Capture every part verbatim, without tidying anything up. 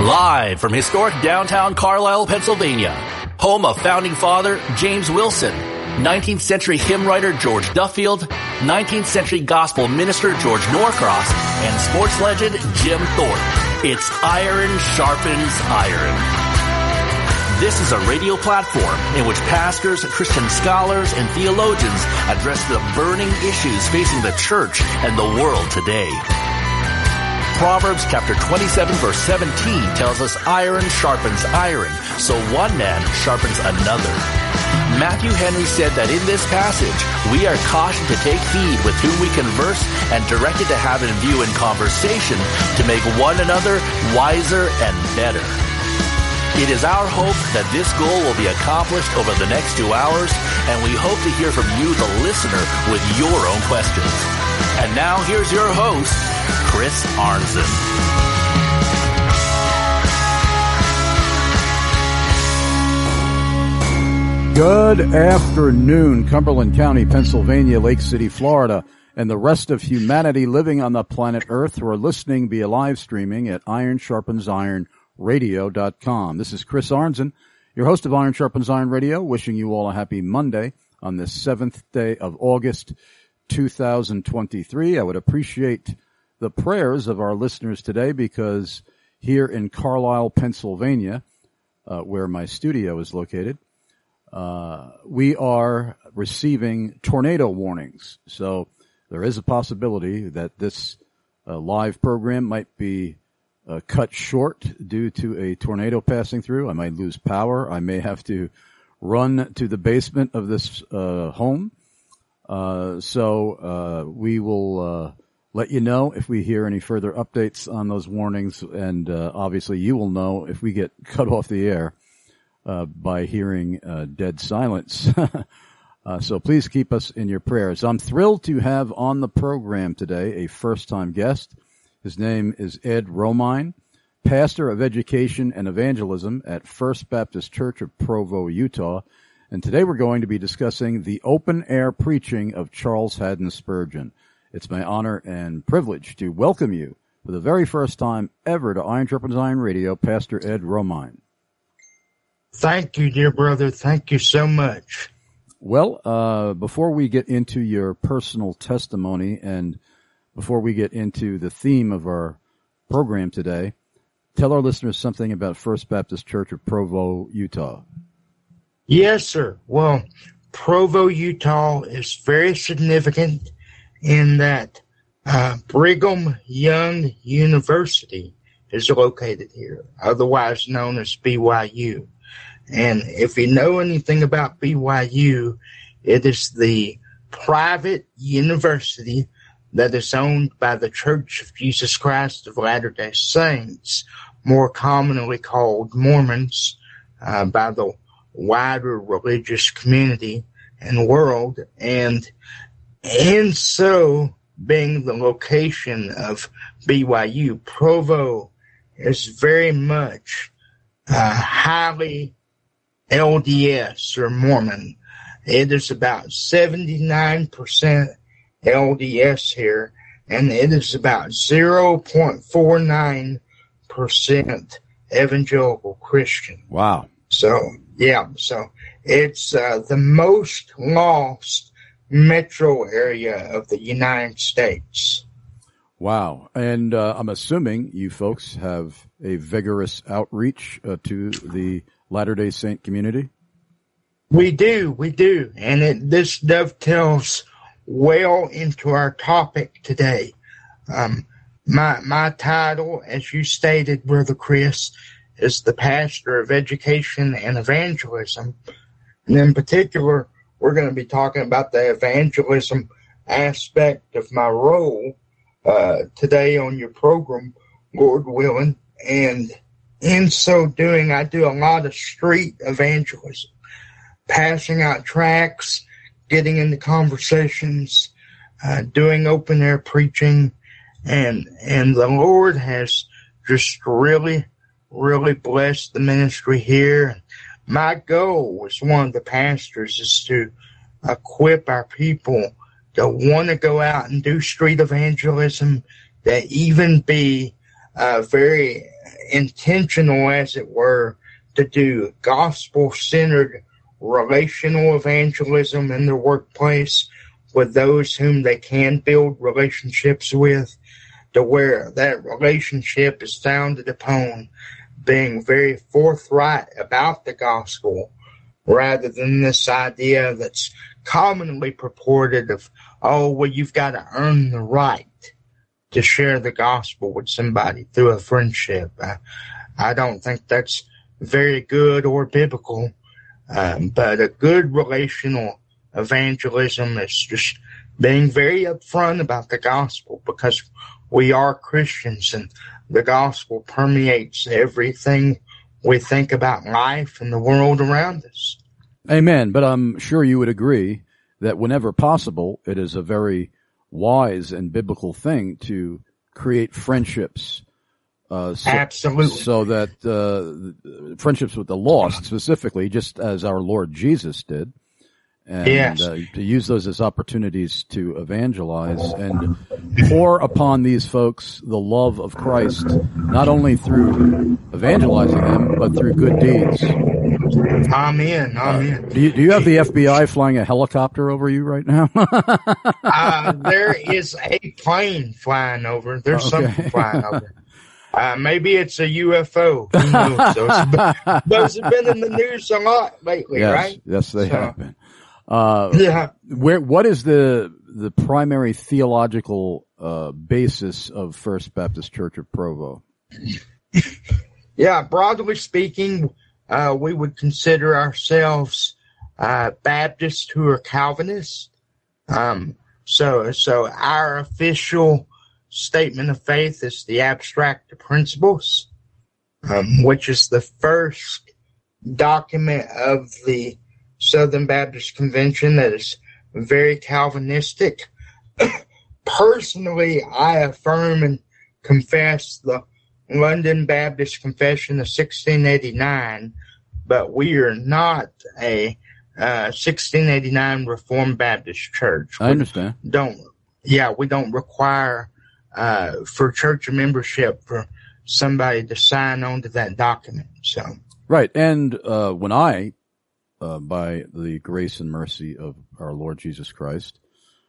Live from historic downtown Carlisle, Pennsylvania, home of founding father James Wilson, nineteenth century hymn writer George Duffield, nineteenth century gospel minister George Norcross, and sports legend Jim Thorpe. It's Iron Sharpens Iron. This is a radio platform in which pastors, Christian scholars, and theologians address the burning issues facing the church and the world today. Proverbs chapter twenty-seven verse seventeen tells us iron sharpens iron, so one man sharpens another. Matthew Henry said that in this passage, we are cautioned to take heed with whom we converse and directed to have in view in conversation to make one another wiser and better. It is our hope that this goal will be accomplished over the next two hours, and we hope to hear from you, the listener, with your own questions. And now here's your host, Chris Arnzen. Good afternoon, Cumberland County, Pennsylvania, Lake City, Florida, and the rest of humanity living on the planet Earth who are listening via live streaming at iron sharpens iron radio dot com. This is Chris Arnzen, your host of Iron Sharpens Iron Radio, wishing you all a happy Monday on this seventh day of August, two thousand twenty-three. I would appreciate the prayers of our listeners today because here in Carlisle, Pennsylvania, uh, where my studio is located, uh, we are receiving tornado warnings. So there is a possibility that this uh, live program might be uh, cut short due to a tornado passing through. I might lose power. I may have to run to the basement of this uh, home. Uh, so uh, we will uh, let you know if we hear any further updates on those warnings, and uh, obviously you will know if we get cut off the air uh, by hearing uh, dead silence. uh, so please keep us in your prayers. I'm thrilled to have on the program today a first-time guest. His name is Ed Romine, pastor of education and evangelism at First Baptist Church of Provo, Utah. And today we're going to be discussing the open-air preaching of Charles Haddon Spurgeon. It's my honor and privilege to welcome you for the very first time ever to Iron Sharpens Iron Radio, Pastor Ed Romine. Thank you, dear brother. Thank you so much. Well, uh, before we get into your personal testimony and before we get into the theme of our program today, tell our listeners something about First Baptist Church of Provo, Utah. Yes, sir. Well, Provo, Utah is very significant in that uh, Brigham Young University is located here, otherwise known as B Y U. And if you know anything about B Y U, it is the private university that is owned by the Church of Jesus Christ of Latter-day Saints, more commonly called Mormons, uh, by the wider religious community and world. And and so, being the location of B Y U, Provo is very much uh, highly L D S or Mormon. It is about seventy-nine percent L D S here, and it is about zero point four nine percent evangelical Christian. Wow. So, yeah, so it's uh, the most lost metro area of the United States. Wow. And uh, I'm assuming you folks have a vigorous outreach uh, to the Latter-day Saint community? We do, we do. And it, this dovetails well into our topic today. Um, my my title, as you stated, Brother Chris, is the pastor of education and evangelism. And in particular, we're going to be talking about the evangelism aspect of my role uh, today on your program, Lord willing. And in so doing, I do a lot of street evangelism, passing out tracts, getting into conversations, uh, doing open air preaching. And, and the Lord has just really, really blessed the ministry here. My goal as one of the pastors is to equip our people to want to go out and do street evangelism, to even be uh, very intentional, as it were, to do gospel-centered relational evangelism in their workplace with those whom they can build relationships with, to where that relationship is founded upon being very forthright about the gospel, rather than this idea that's commonly purported of, oh, well, you've got to earn the right to share the gospel with somebody through a friendship. I, I don't think that's very good or biblical, um, but a good relational evangelism is just being very upfront about the gospel, because we are Christians and the gospel permeates everything we think about life and the world around us. Amen. But I'm sure you would agree that whenever possible, it is a very wise and biblical thing to create friendships. Uh, so, Absolutely. So that uh, friendships with the lost, specifically, just as our Lord Jesus did. And yes. uh, to use those as opportunities to evangelize and pour upon these folks the love of Christ, not only through evangelizing them, but through good deeds. Amen. Amen. Uh, do you, do you have the F B I flying a helicopter over you right now? uh, there is a plane flying over. There's okay. something flying over. Uh, maybe it's a U F O. Who knows? Those, those have been in the news a lot lately, yes, right? Yes, they so, have been. Uh, yeah. Where, what is the, the primary theological, uh, basis of First Baptist Church of Provo? Yeah, broadly speaking, uh, we would consider ourselves, uh, Baptists who are Calvinists. Um, so, so our official statement of faith is the Abstract of Principles, um, which is the first document of the Southern Baptist Convention that is very Calvinistic. Personally, I affirm and confess the London Baptist Confession of sixteen eighty-nine, but we are not a uh, sixteen eighty-nine Reformed Baptist Church. I understand. We don't, yeah, we don't require uh, for church membership for somebody to sign on to that document. So right, and uh, when I Uh, by the grace and mercy of our Lord Jesus Christ,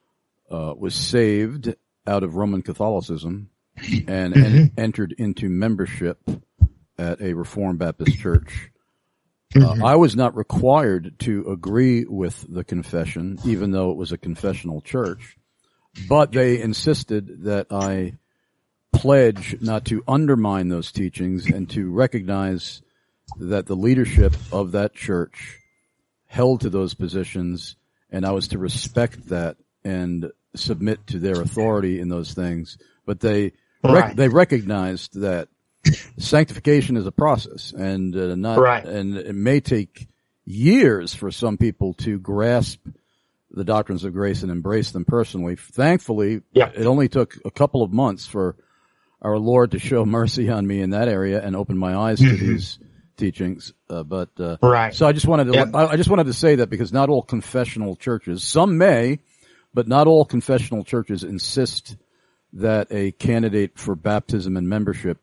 uh, was saved out of Roman Catholicism and, and entered into membership at a Reformed Baptist church. Uh, I was not required to agree with the confession, even though it was a confessional church, but they insisted that I pledge not to undermine those teachings and to recognize that the leadership of that church held to those positions, and I was to respect that and submit to their authority in those things. But they right. rec- they recognized that sanctification is a process, and uh, not right. and it may take years for some people to grasp the doctrines of grace and embrace them personally. Thankfully, yeah. it only took a couple of months for our Lord to show mercy on me in that area and open my eyes to these teachings, uh, but uh, right. So I just wanted to yeah. I, I just wanted to say that, because not all confessional churches, some may, but not all confessional churches insist that a candidate for baptism and membership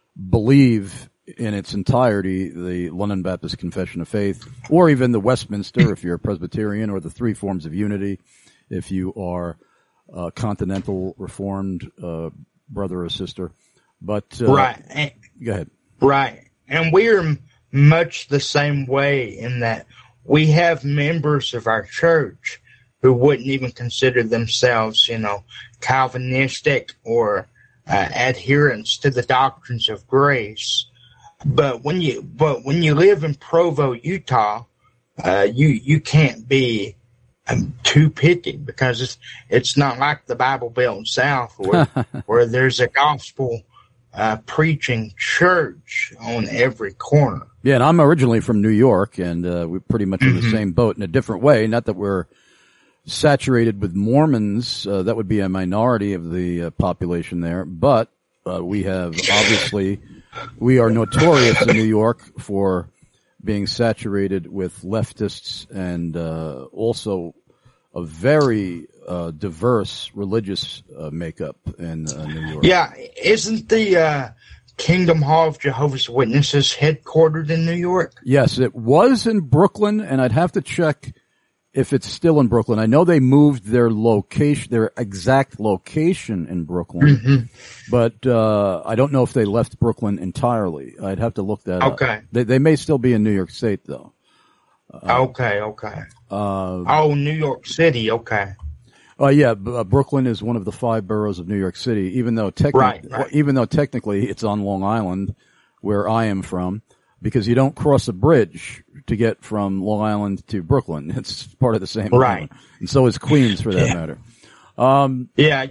believe in its entirety the London Baptist Confession of Faith, or even the Westminster if you're a Presbyterian, or the three forms of unity if you are a Continental Reformed uh, brother or sister. But uh, right, and, go ahead. Right. And we're much the same way in that we have members of our church who wouldn't even consider themselves, you know, Calvinistic or uh, adherents to the doctrines of grace. But when you but when you live in Provo, Utah, uh, you you can't be um, too picky, because it's it's not like the Bible Belt South where where there's a gospel Uh, preaching church on every corner. Yeah, and I'm originally from New York, and uh, we're pretty much in the mm-hmm. same boat in a different way. Not that we're saturated with Mormons. Uh, that would be a minority of the uh, population there. But uh, we have, obviously, we are notorious in New York for being saturated with leftists and uh, also a very uh, diverse religious uh, makeup in uh, New York. Yeah, isn't the uh, Kingdom Hall of Jehovah's Witnesses headquartered in New York? Yes, it was in Brooklyn, and I'd have to check if it's still in Brooklyn. I know they moved their location, their exact location in Brooklyn, mm-hmm. but uh I don't know if they left Brooklyn entirely. I'd have to look that okay. up. Okay. They, they may still be in New York State, though. Uh, okay, okay. Uh, oh, New York City, okay. Oh uh, yeah, uh, Brooklyn is one of the five boroughs of New York City, even though technically, right, right. even though technically it's on Long Island, where I am from, because you don't cross a bridge to get from Long Island to Brooklyn. It's part of the same right. island. And so is Queens, for that yeah. matter. Um, yeah.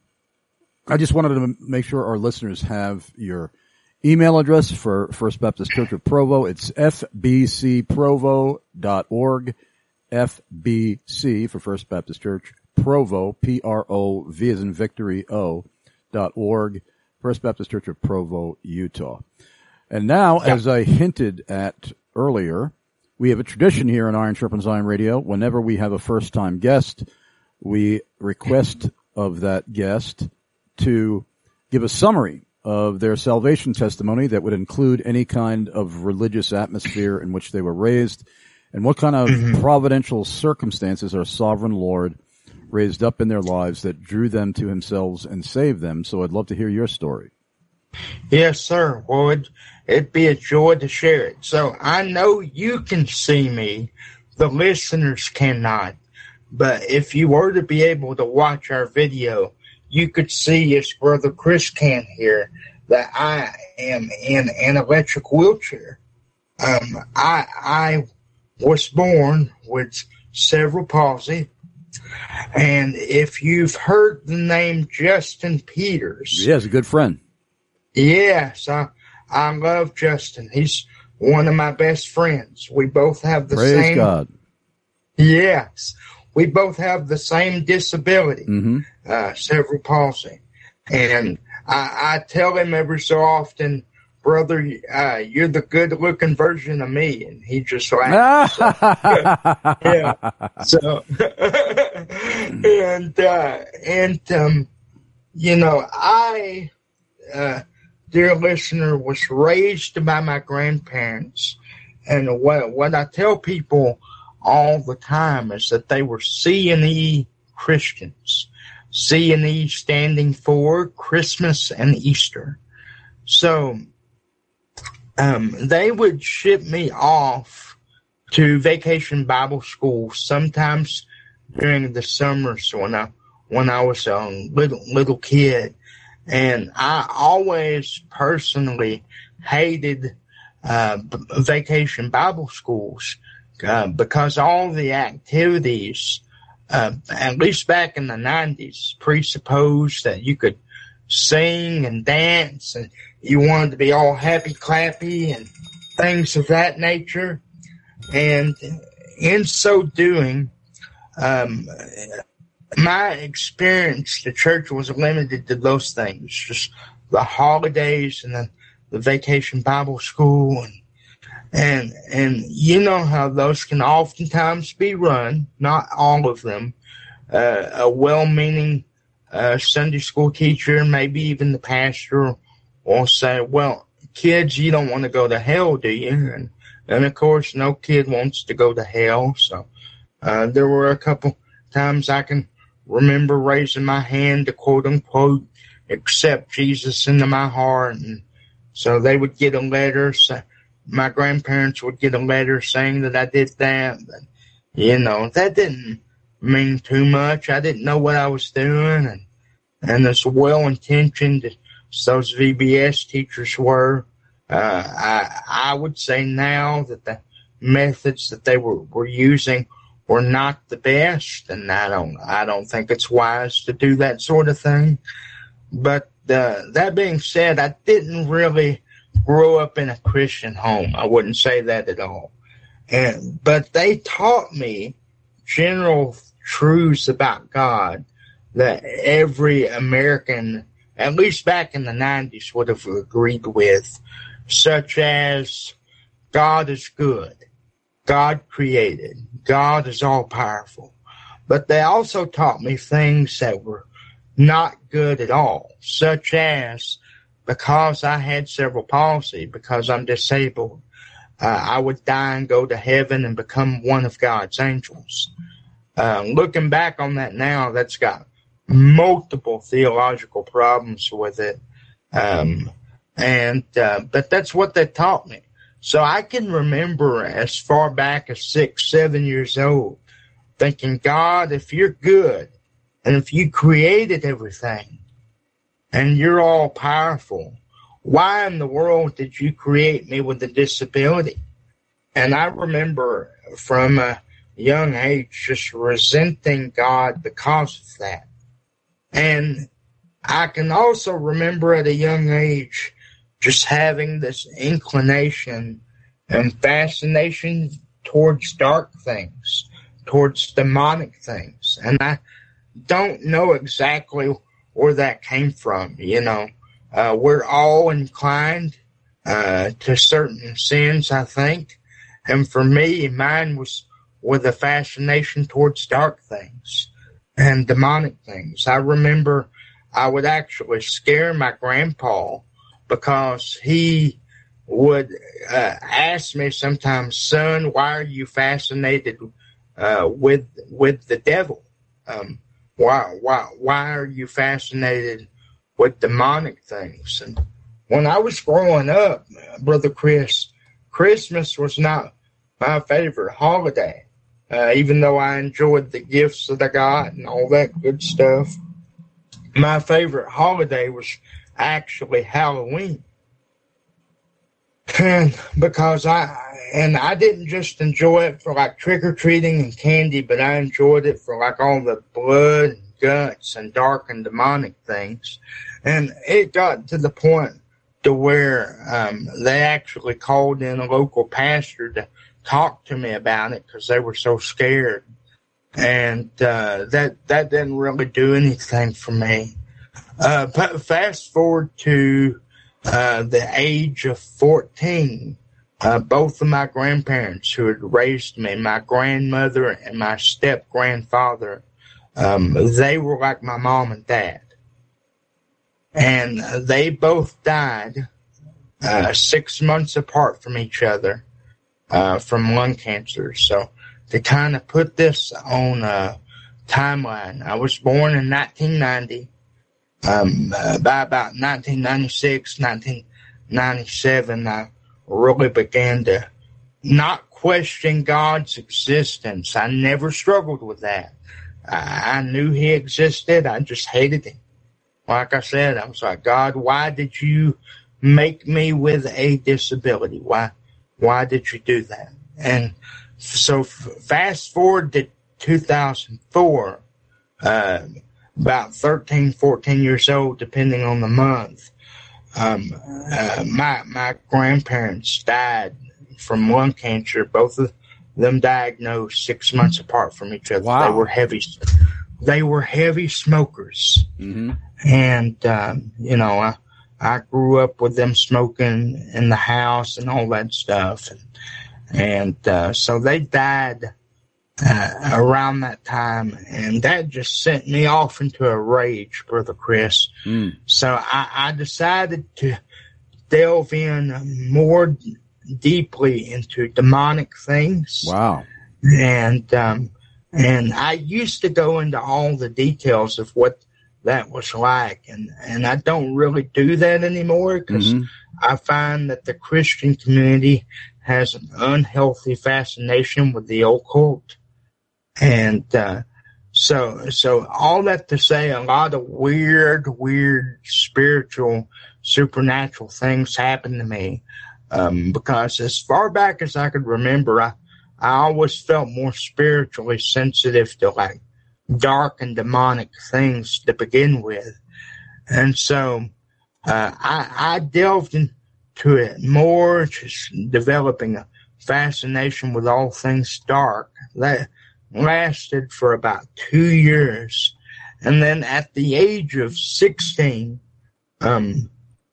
I just wanted to make sure our listeners have your email address for First Baptist Church of Provo. It's f b c provo dot org. F B C for First Baptist Church. Provo, P R O V as in victory, O, dot org. First Baptist Church of Provo, Utah. And now, yeah. as I hinted at earlier, we have a tradition here on Iron Sharpens Iron Radio. Whenever we have a first-time guest, we request of that guest to give a summary of their salvation testimony that would include any kind of religious atmosphere in which they were raised and what kind of mm-hmm. providential circumstances our sovereign Lord raised up in their lives that drew them to himself and saved them. So I'd love to hear your story. Yes, sir. Well, it'd, it'd be a joy to share it. So I know you can see me. The listeners cannot. But if you were to be able to watch our video, you could see, as Brother Chris can here, that I am in an electric wheelchair. Um, I, I was born with cerebral palsy. And if you've heard the name Justin Peters. Yes, a good friend. Yes, I, I love Justin. He's one of my best friends. We both have the Praise same. Praise God. Yes. We both have the same disability, mm-hmm. uh, cerebral palsy. And I, I tell him every so often, brother, uh, you're the good-looking version of me, and he just laughs. So, yeah. So, and uh, and um, you know, I, uh, dear listener, was raised by my grandparents, and what what I tell people all the time is that they were C and E Christians. C and E standing for Christmas and Easter. So. Um, they would ship me off to vacation Bible school sometimes during the summers when I when I was a little little kid, and I always personally hated uh, vacation Bible schools uh, because all the activities, uh, at least back in the nineties, presupposed that you could sing and dance, and you wanted to be all happy clappy and things of that nature. And in so doing, um, my experience, the church was limited to those things, just the holidays and the, the vacation Bible school. And, and, and you know how those can oftentimes be run, not all of them. Uh, a well-meaning uh, Sunday school teacher, maybe even the pastor, will say, well, kids, you don't want to go to hell, do you? And, and of course, no kid wants to go to hell. So uh, there were a couple times I can remember raising my hand to quote unquote accept Jesus into my heart. And so they would get a letter. So my grandparents would get a letter saying that I did that. But, you know, that didn't mean too much. I didn't know what I was doing. And, and as well-intentioned as those V B S teachers were, uh, I, I would say now that the methods that they were, were using were not the best, and I don't, I don't think it's wise to do that sort of thing. But uh, that being said, I didn't really grow up in a Christian home. I wouldn't say that at all. And but they taught me general truths about God that every American, at least back in the nineties, would have agreed with, such as God is good. God created. God is all-powerful. But they also taught me things that were not good at all, such as because I had cerebral palsy, because I'm disabled, uh, I would die and go to heaven and become one of God's angels. Uh, looking back on that now, that's got multiple theological problems with it. Um, and, uh, but that's what they taught me. So I can remember as far back as six, seven years old, thinking, God, if you're good, and if you created everything, and you're all powerful, why in the world did you create me with a disability? And I remember from a young age just resenting God because of that. And I can also remember at a young age just having this inclination and fascination towards dark things, towards demonic things. And I don't know exactly where that came from, you know. Uh, we're all inclined uh, to certain sins, I think. And for me, mine was with a fascination towards dark things and demonic things. I remember I would actually scare my grandpa because he would uh, ask me sometimes, son, why are you fascinated uh, with with the devil? Um, why why why are you fascinated with demonic things? And when I was growing up, Brother Chris, Christmas was not my favorite holiday, uh, even though I enjoyed the gifts that I got and all that good stuff. My favorite holiday was actually Halloween. And because I, and I didn't just enjoy it for like trick-or-treating and candy, but I enjoyed it for like all the blood and guts and dark and demonic things. And it got to the point to where um, they actually called in a local pastor to talk to me about it because they were so scared. And uh, that that didn't really do anything for me. Uh, but fast forward to uh, the age of fourteen, uh, both of my grandparents who had raised me, my grandmother and my step-grandfather, um, they were like my mom and dad. And they both died uh, six months apart from each other uh, from lung cancer. So to kind of put this on a timeline, I was born in nineteen ninety. Um, uh, by about nineteen ninety-six, nineteen ninety-seven, I really began to not question God's existence. I never struggled with that. I, I knew he existed. I just hated him. Like I said, I was like, God, why did you make me with a disability? Why, why did you do that? And so f- fast forward to two thousand four, uh, about thirteen, fourteen years old, depending on the month. Um, uh, my, my grandparents died from lung cancer, both of them diagnosed six months apart from each other. Wow. They were heavy, they were heavy smokers. Mm-hmm. And, um, you know, I, I grew up with them smoking in the house and all that stuff. And, and uh, so they died uh, around that time. And that just sent me off into a rage, Brother Chris. Mm. So I, I decided to delve in more deeply into demonic things. Wow. And, um, and I used to go into all the details of what that was like. And, and I don't really do that anymore because mm-hmm. I find that the Christian community has an unhealthy fascination with the occult. And, uh, so, so all that to say, a lot of weird, weird spiritual, supernatural things happened to me. Um, because as far back as I could remember, I, I always felt more spiritually sensitive to like dark and demonic things to begin with. And so uh, I, I delved into it more, just developing a fascination with all things dark. That lasted for about two years. And then at the age of sixteen, um,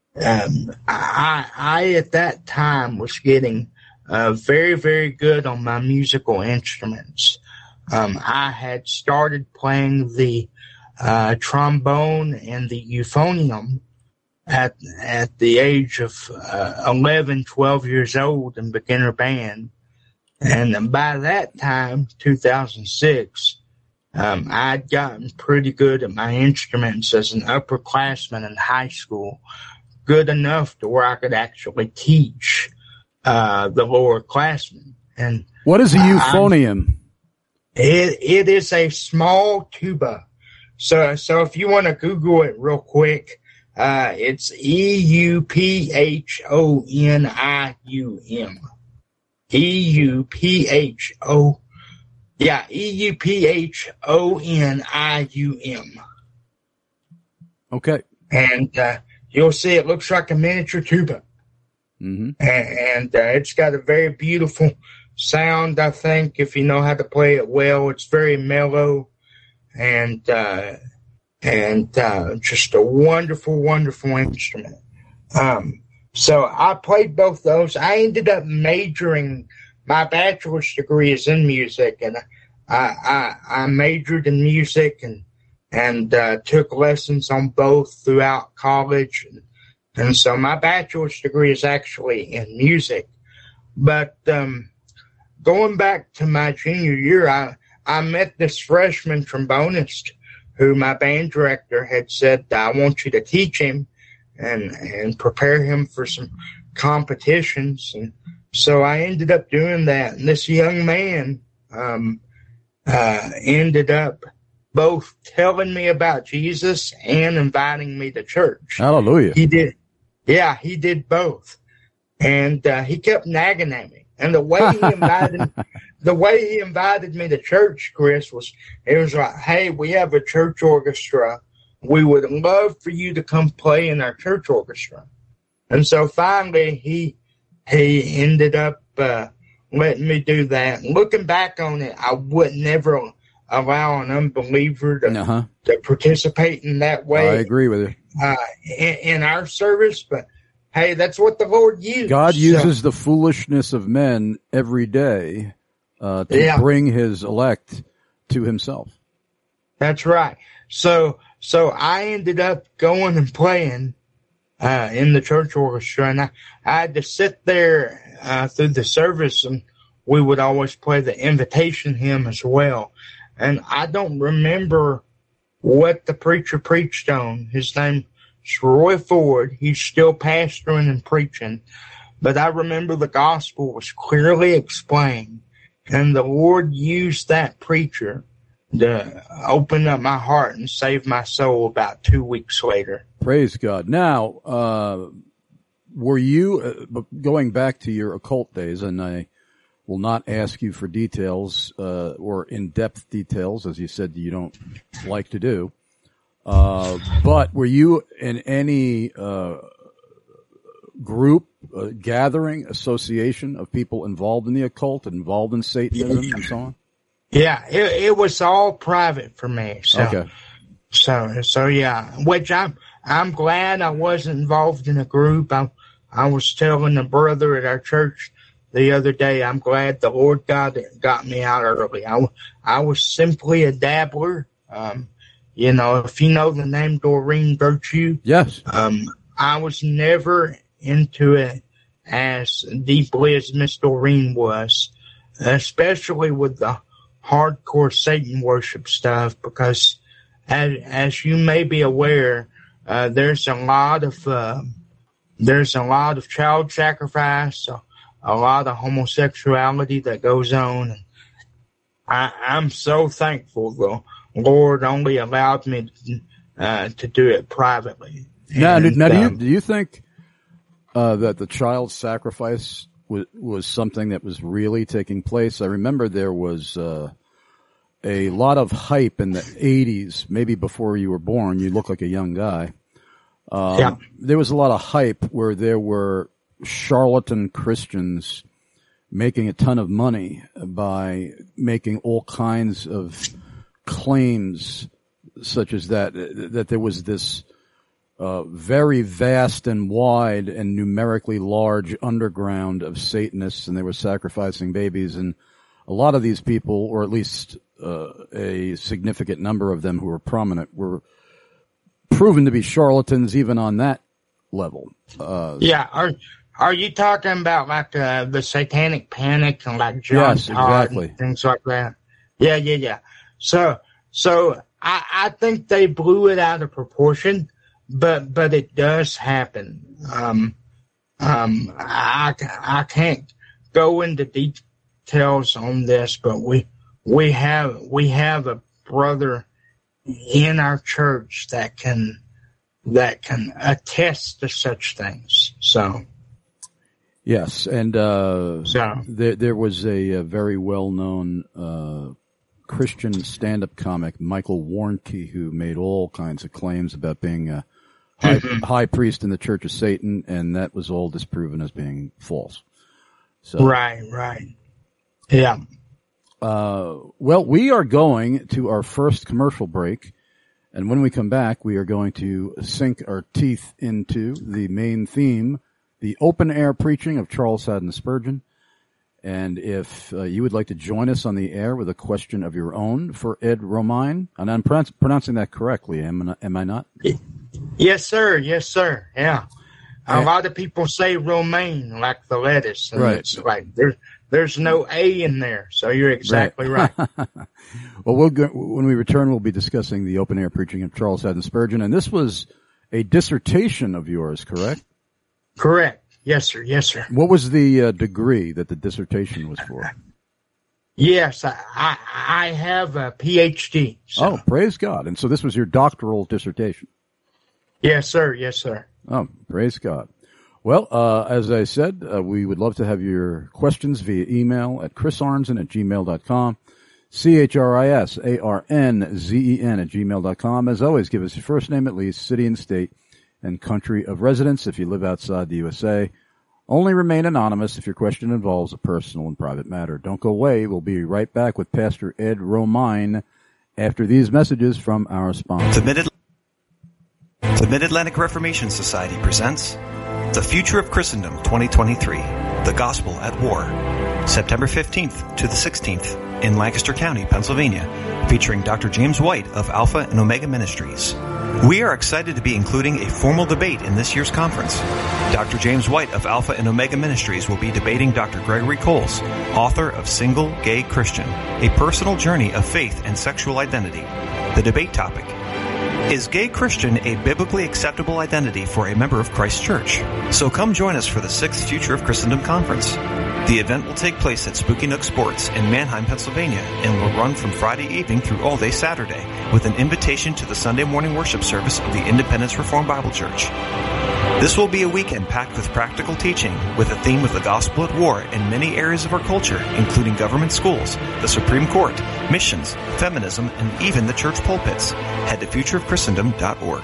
um, I, I at that time was getting uh, very, very good on my musical instruments. Um, I had started playing the uh, trombone and the euphonium, at at the age of uh, eleven, twelve years old in beginner band. And by that time, two thousand six, um, I'd gotten pretty good at my instruments as an upperclassman in high school, good enough to where I could actually teach uh, the lower classmen. And what is a euphonium? It it is a small tuba. So so if you want to Google it real quick, uh, it's E U P H O N I U M. E U P H O, yeah, E U P H O N I U M. Okay. And uh, you'll see it looks like a miniature tuba. Mm-hmm. And, and uh, it's got a very beautiful sound, I think, if you know how to play it well. It's very mellow and, uh, and uh, just a wonderful, wonderful instrument. Um So I played both those. I ended up majoring. My bachelor's degree is in music, and I I, I majored in music and and uh, took lessons on both throughout college. And, and so my bachelor's degree is actually in music. But um, going back to my junior year, I, I met this freshman trombonist who my band director had said, I want you to teach him and and prepare him for some competitions. And so I ended up doing that. And this young man um, uh, ended up both telling me about Jesus and inviting me to church. Hallelujah. He did. Yeah, he did both. And uh, he kept nagging at me. And the way he invited the way he invited me to church, Chris, was it was like, hey, we have a church orchestra. We would love for you to come play in our church orchestra. And so finally, he he ended up uh, letting me do that. And looking back on it, I would never allow an unbeliever to, uh-huh. to participate in that way. I agree with you. Uh, in, in our service, but hey, that's what the Lord used. God uses so, the foolishness of men every day uh, to yeah. bring his elect to himself. That's right. So... So I ended up going and playing uh, in the church orchestra, and I, I had to sit there uh, through the service, and we would always play the invitation hymn as well. And I don't remember what the preacher preached on. His name is Roy Ford. He's still pastoring and preaching. But I remember the gospel was clearly explained, and the Lord used that preacher to open up my heart and save my soul about two weeks later. Praise God. Now, uh, were you, uh, going back to your occult days, and I will not ask you for details uh, or in-depth details, as you said you don't like to do, uh, but were you in any uh, group, uh, gathering, association of people involved in the occult, involved in Satanism, and so on? Yeah, it, it was all private for me. So, okay. So, so yeah, which I'm, I'm glad I wasn't involved in a group. I, I was telling a brother at our church the other day, I'm glad the Lord God got me out early. I, I was simply a dabbler. Um, you know, if you know the name Doreen Virtue. Yes. Um, I was never into it as deeply as Miss Doreen was, especially with the hardcore Satan worship stuff, because as, as you may be aware, uh, there's a lot of, uh, there's a lot of child sacrifice, a, a lot of homosexuality that goes on. And I, I'm so thankful the Lord only allowed me to, uh, to do it privately. Now, and, now do you, um, do you think, uh, that the child sacrifice was, was something that was really taking place? I remember there was, uh, a lot of hype in the eighties, maybe before you were born. You look like a young guy. Um, yeah. There was a lot of hype where there were charlatan Christians making a ton of money by making all kinds of claims such as that, that there was this uh, very vast and wide and numerically large underground of Satanists, and they were sacrificing babies. And a lot of these people, or at least uh, a significant number of them who were prominent, were proven to be charlatans even on that level. Uh, yeah. Are Are you talking about like uh, the Satanic Panic and like John yes, Todd exactly. and things like that? Yeah, yeah, yeah. So, so I, I think they blew it out of proportion, but but it does happen. Um, um, I I can't go into details on this, but we we have we have a brother in our church that can that can attest to such things. So. Yes, and uh, so. there there was a, a very well known uh, Christian stand up comic, Michael Warnke, who made all kinds of claims about being a high, mm-hmm. high priest in the Church of Satan, and that was all disproven as being false. So, right, right, yeah. Uh, well, we are going to our first commercial break, and when we come back, we are going to sink our teeth into the main theme, the open-air preaching of Charles Haddon Spurgeon. And if uh, you would like to join us on the air with a question of your own for Ed Romine, and I'm pron- pronouncing that correctly, am, am I not? Yes, sir. Yes, sir. Yeah. A and, lot of people say romaine, like the lettuce. And right. It's like there's, there's no A in there, so you're exactly right. right. Well, we'll go, when we return, we'll be discussing the open-air preaching of Charles Haddon Spurgeon. And this was a dissertation of yours, correct? Correct. Yes, sir. Yes, sir. What was the uh, degree that the dissertation was for? Yes, I I, I have a P H D. So. Oh, praise God. And so this was your doctoral dissertation? Yes, sir. Yes, sir. Oh, praise God. Well, uh, as I said, uh, we would love to have your questions via email at chris arnzen at gmail dot com, C H R I S A R N Z E N at gmail dot com. As always, give us your first name at least, city and state, and country of residence if you live outside the U S A. Only remain anonymous if your question involves a personal and private matter. Don't go away. We'll be right back with Pastor Ed Romine after these messages from our sponsor. The Mid- the Mid-Atlantic Reformation Society presents The Future of Christendom twenty twenty-three, The Gospel at War, September fifteenth to the sixteenth in Lancaster County, Pennsylvania, featuring Doctor James White of Alpha and Omega Ministries. We are excited to be including a formal debate in this year's conference. Doctor James White of Alpha and Omega Ministries will be debating Doctor Gregory Coles, author of Single Gay Christian, A Personal Journey of Faith and Sexual Identity. The debate topic: Is gay Christian a biblically acceptable identity for a member of Christ's Church? So come join us for the sixth Future of Christendom Conference. The event will take place at Spooky Nook Sports in Manheim, Pennsylvania, and will run from Friday evening through all day Saturday, with an invitation to the Sunday morning worship service of the Independence Reformed Bible Church. This will be a weekend packed with practical teaching, with a theme of the gospel at war in many areas of our culture, including government schools, the Supreme Court, missions, feminism, and even the church pulpits. Head to future of christendom dot org.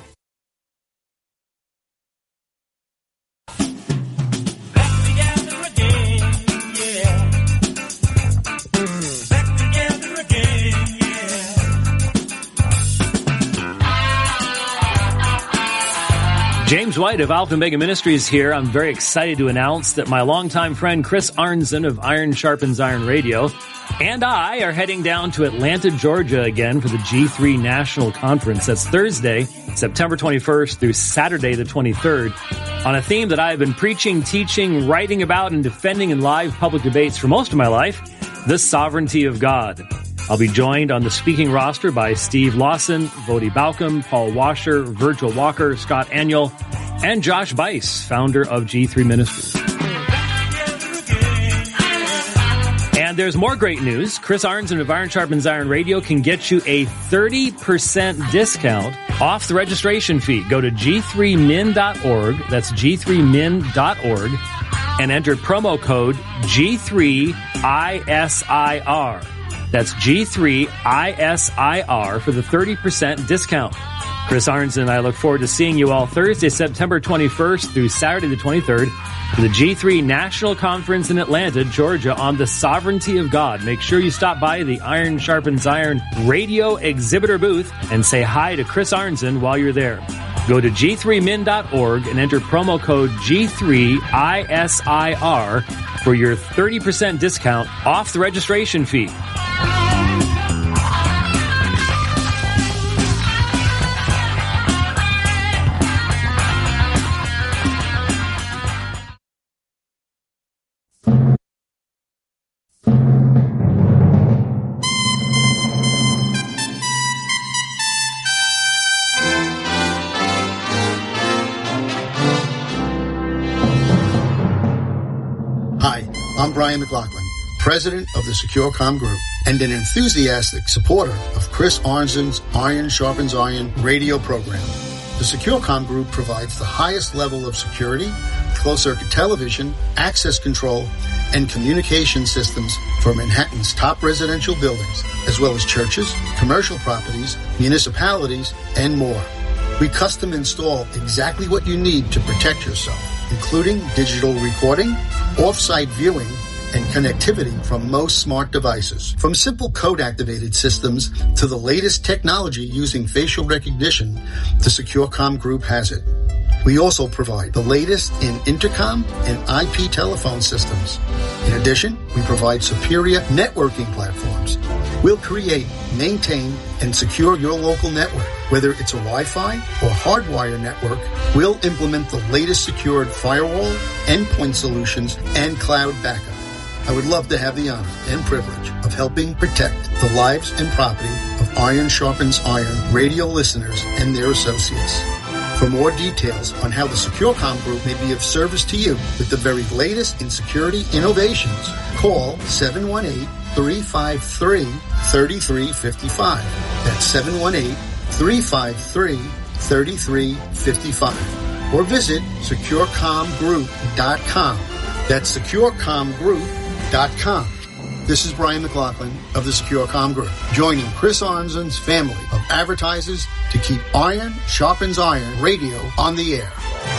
James White of Alpha and Omega Ministries here. I'm very excited to announce that my longtime friend Chris Arnzen of Iron Sharpens Iron Radio and I are heading down to Atlanta, Georgia again for the G three National Conference. That's Thursday, September twenty-first through Saturday the twenty-third, on a theme that I have been preaching, teaching, writing about, and defending in live public debates for most of my life: the sovereignty of God. I'll be joined on the speaking roster by Steve Lawson, Vodi Balcom, Paul Washer, Virgil Walker, Scott Aniol, and Josh Bice, founder of G three Ministries. And there's more great news. Chris Arnzen of Iron Sharpens Iron Radio can get you a thirty percent discount off the registration fee. Go to g three min dot org. That's g three min dot org and enter promo code G three I S I R. That's G three I S I R for the thirty percent discount. Chris Arnzen and I look forward to seeing you all Thursday, September twenty-first through Saturday the twenty-third for the G three National Conference in Atlanta, Georgia on the sovereignty of God. Make sure you stop by the Iron Sharpens Iron radio exhibitor booth and say hi to Chris Arnzen while you're there. Go to g three min dot org and enter promo code G three I S I R for your thirty percent discount off the registration fee. I'm Brian McLaughlin, president of the SecureCom Group and an enthusiastic supporter of Chris Arnzen's Iron Sharpens Iron radio program. The SecureCom Group provides the highest level of security, closed-circuit television, access control, and communication systems for Manhattan's top residential buildings, as well as churches, commercial properties, municipalities, and more. We custom install exactly what you need to protect yourself, including digital recording, off-site viewing, and connectivity from most smart devices. From simple code-activated systems to the latest technology using facial recognition, the SecureCom Group has it. We also provide the latest in intercom and I P telephone systems. In addition, we provide superior networking platforms. We'll create, maintain, and secure your local network. Whether it's a Wi-Fi or hardwire network, we'll implement the latest secured firewall, endpoint solutions, and cloud backup. I would love to have the honor and privilege of helping protect the lives and property of Iron Sharpens Iron radio listeners and their associates. For more details on how the SecureCom Group may be of service to you with the very latest in security innovations, call seven one eight, three five three, three three five five. That's seven one eight, three five three, three three five five. Or visit secure com group dot com. That's secure com group dot com. This is Brian McLaughlin of the SecureCom Group, joining Chris Arnzen's family of advertisers to keep Iron Sharpens Iron radio on the air.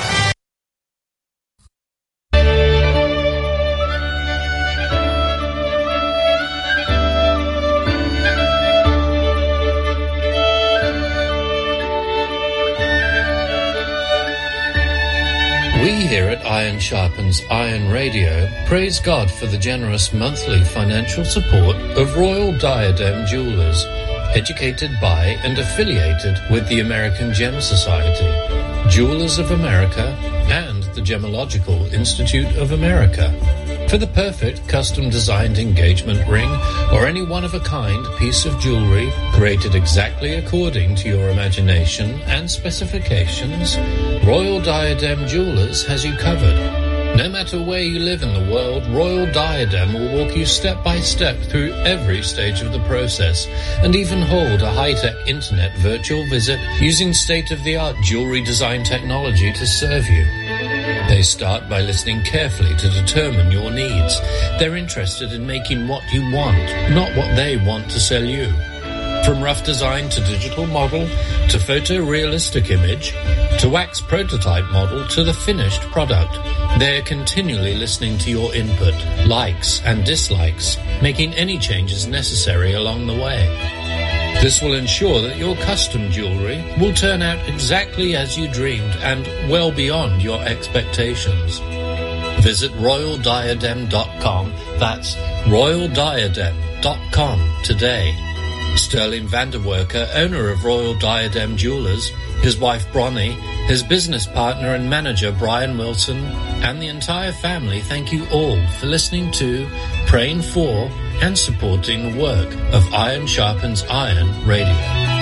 We here at Iron Sharpens Iron Radio praise God for the generous monthly financial support of Royal Diadem Jewelers, educated by and affiliated with the American Gem Society, Jewelers of America, and the Gemological Institute of America. For the perfect custom-designed engagement ring or any one-of-a-kind piece of jewelry created exactly according to your imagination and specifications, Royal Diadem Jewelers has you covered. No matter where you live in the world, Royal Diadem will walk you step by step through every stage of the process and even hold a high-tech internet virtual visit using state-of-the-art jewelry design technology to serve you. They start by listening carefully to determine your needs. They're interested in making what you want, not what they want to sell you. From rough design to digital model, to photorealistic image, to wax prototype model, to the finished product, they're continually listening to your input, likes and dislikes, making any changes necessary along the way. This will ensure that your custom jewelry will turn out exactly as you dreamed and well beyond your expectations. Visit royal diadem dot com. That's royal diadem dot com today. Sterling Vanderwerker, owner of Royal Diadem Jewelers, his wife Bronnie, his business partner and manager Brian Wilson, and the entire family thank you all for listening to, praying for, and supporting the work of Iron Sharpens Iron Radio.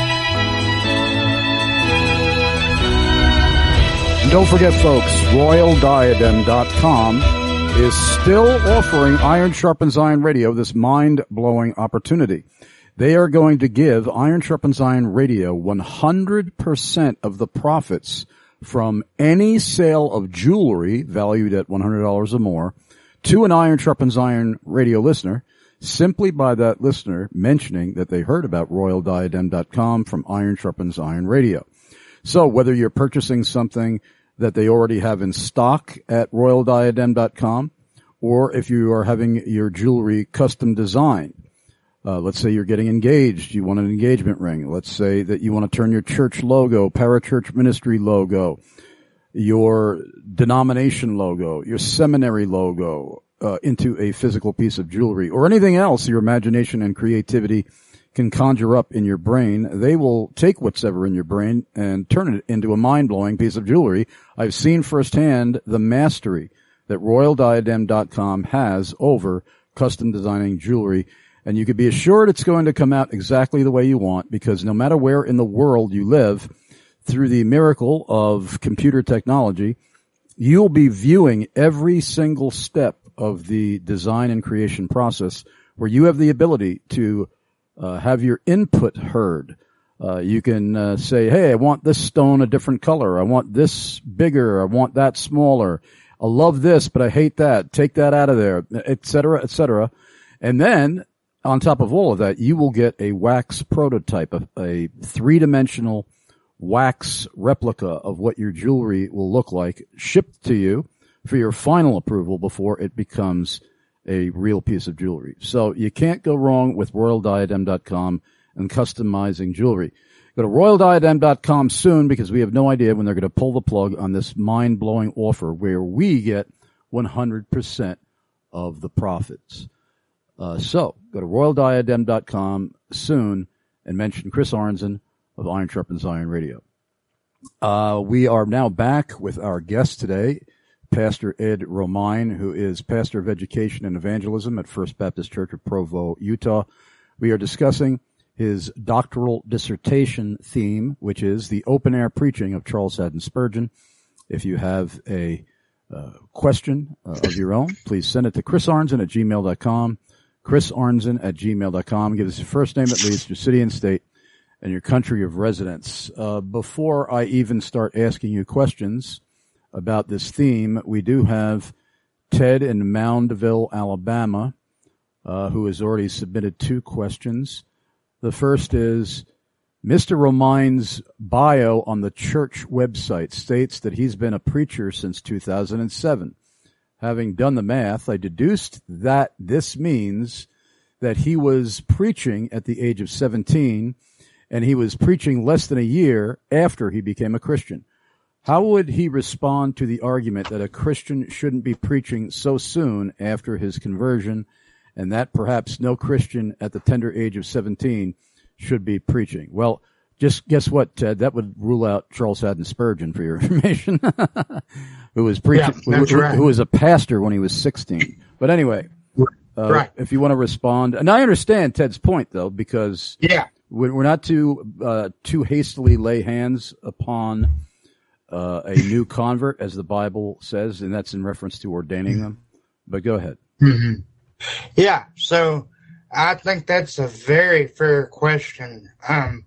And don't forget, folks, royal diadem dot com is still offering Iron Sharpens Iron Radio this mind-blowing opportunity. They are going to give Iron Sharpens Iron Radio one hundred percent of the profits from any sale of jewelry valued at one hundred dollars or more to an Iron Sharpens Iron Radio listener, simply by that listener mentioning that they heard about royal diadem dot com from Iron Sharpens Iron Radio. So whether you're purchasing something that they already have in stock at royal diadem dot com, or if you are having your jewelry custom designed, Uh, let's say you're getting engaged, you want an engagement ring. Let's say that you want to turn your church logo, parachurch ministry logo, your denomination logo, your seminary logo, uh, into a physical piece of jewelry, or anything else your imagination and creativity can conjure up in your brain. They will take whatever in your brain and turn it into a mind-blowing piece of jewelry. I've seen firsthand the mastery that royal diadem dot com has over custom designing jewelry. And you can be assured it's going to come out exactly the way you want, because no matter where in the world you live, through the miracle of computer technology, you'll be viewing every single step of the design and creation process where you have the ability to uh, have your input heard. Uh, you can uh, say, hey, I want this stone a different color. I want this bigger. I want that smaller. I love this, but I hate that. Take that out of there, et cetera, et cetera. And then on top of all of that, you will get a wax prototype, a, a three-dimensional wax replica of what your jewelry will look like, shipped to you for your final approval before it becomes a real piece of jewelry. So you can't go wrong with royal diadem dot com and customizing jewelry. Go to royal diadem dot com soon because we have no idea when they're going to pull the plug on this mind-blowing offer where we get one hundred percent of the profits. Uh, so go to royal diadem dot com soon and mention Chris Arnzen of Iron Sharpens Iron Radio. Uh, we are now back with our guest today, Pastor Ed Romine, who is Pastor of Education and Evangelism at First Baptist Church of Provo, Utah. We are discussing his doctoral dissertation theme, which is the open-air preaching of Charles Haddon Spurgeon. If you have a uh, question uh, of your own, please send it to chris arnzen at gmail dot com, chris arnzen at gmail dot com. Give us your first name at least, your city and state, and your country of residence. Uh, before I even start asking you questions about this theme, we do have Ted in Moundville, Alabama, uh, who has already submitted two questions. The first is, Mister Romine's bio on the church website states that he's been a preacher since two thousand seven. Having done the math, I deduced that this means that he was preaching at the age of seventeen, and he was preaching less than a year after he became a Christian. How would he respond to the argument that a Christian shouldn't be preaching so soon after his conversion, and that perhaps no Christian at the tender age of seventeen should be preaching? Well, just guess what, Ted? That would rule out Charles Haddon Spurgeon, for your information, who was preaching, yeah, that's who, right. who was a pastor when he was sixteen. But anyway, uh, right. if you want to respond, and I understand Ted's point though, because yeah. we're not to uh, too hastily lay hands upon uh, a new convert, as the Bible says, and that's in reference to ordaining them. But go ahead. Mm-hmm. Yeah, so I think that's a very fair question. Um,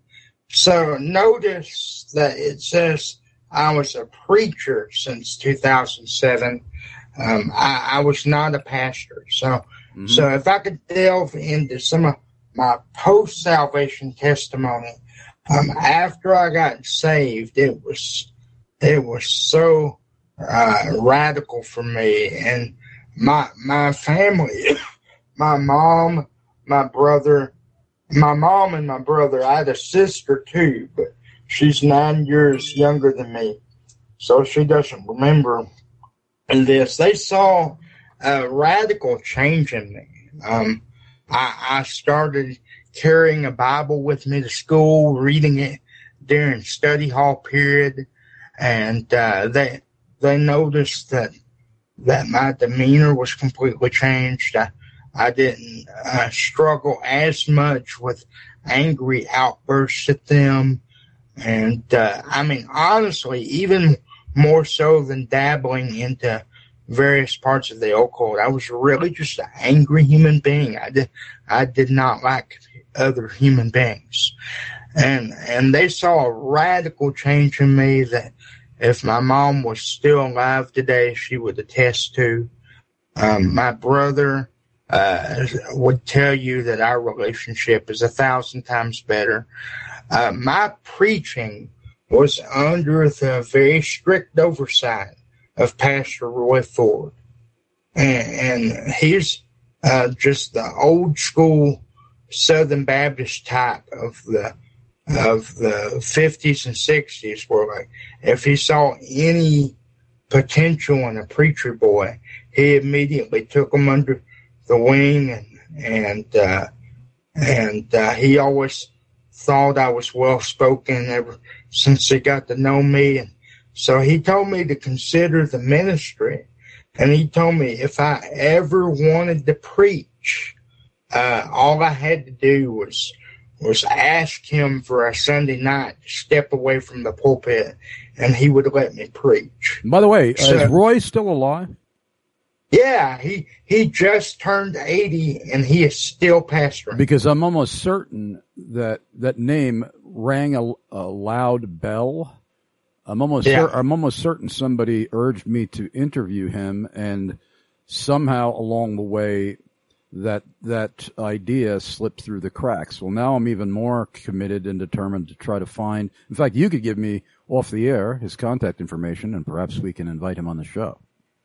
so notice that it says I was a preacher since two thousand seven. Um, I, I was not a pastor. So, mm-hmm. so if I could delve into some of my post-salvation testimony, um, after I got saved, it was it was so uh, radical for me, and my my family, my mom, my brother, my mom and my brother. I had a sister too, but she's nine years younger than me, so she doesn't remember this. They saw a radical change in me. Um, I, I started carrying a Bible with me to school, reading it during study hall period, and uh, they they noticed that that my demeanor was completely changed. I, I didn't uh, struggle as much with angry outbursts at them, and uh, I mean, honestly, even more so than dabbling into various parts of the occult, I was really just an angry human being. I did, I did not like other human beings. And, and they saw a radical change in me that if my mom was still alive today, she would attest to. Um, my brother, uh, would tell you that our relationship is a thousand times better. Uh, my preaching was under the very strict oversight of Pastor Roy Ford. And, and he's uh, just the old school Southern Baptist type of the of the fifties and sixties, where like if he saw any potential in a preacher boy, he immediately took him under the wing, and and uh, and uh, he always thought I was well spoken ever since he got to know me. And so he told me to consider the ministry, and he told me if I ever wanted to preach, uh, all I had to do was was ask him for a Sunday night to step away from the pulpit, and he would let me preach. By the way, so, is Roy still alive? Yeah, he he just turned eighty, and he is still pastoring. Because I'm almost certain that that name rang a, a loud bell. I'm almost Yeah. cer- I'm almost certain somebody urged me to interview him, and somehow along the way that that idea slipped through the cracks. Well, now I'm even more committed and determined to try to find. In fact, you could give me off the air his contact information, and perhaps we can invite him on the show.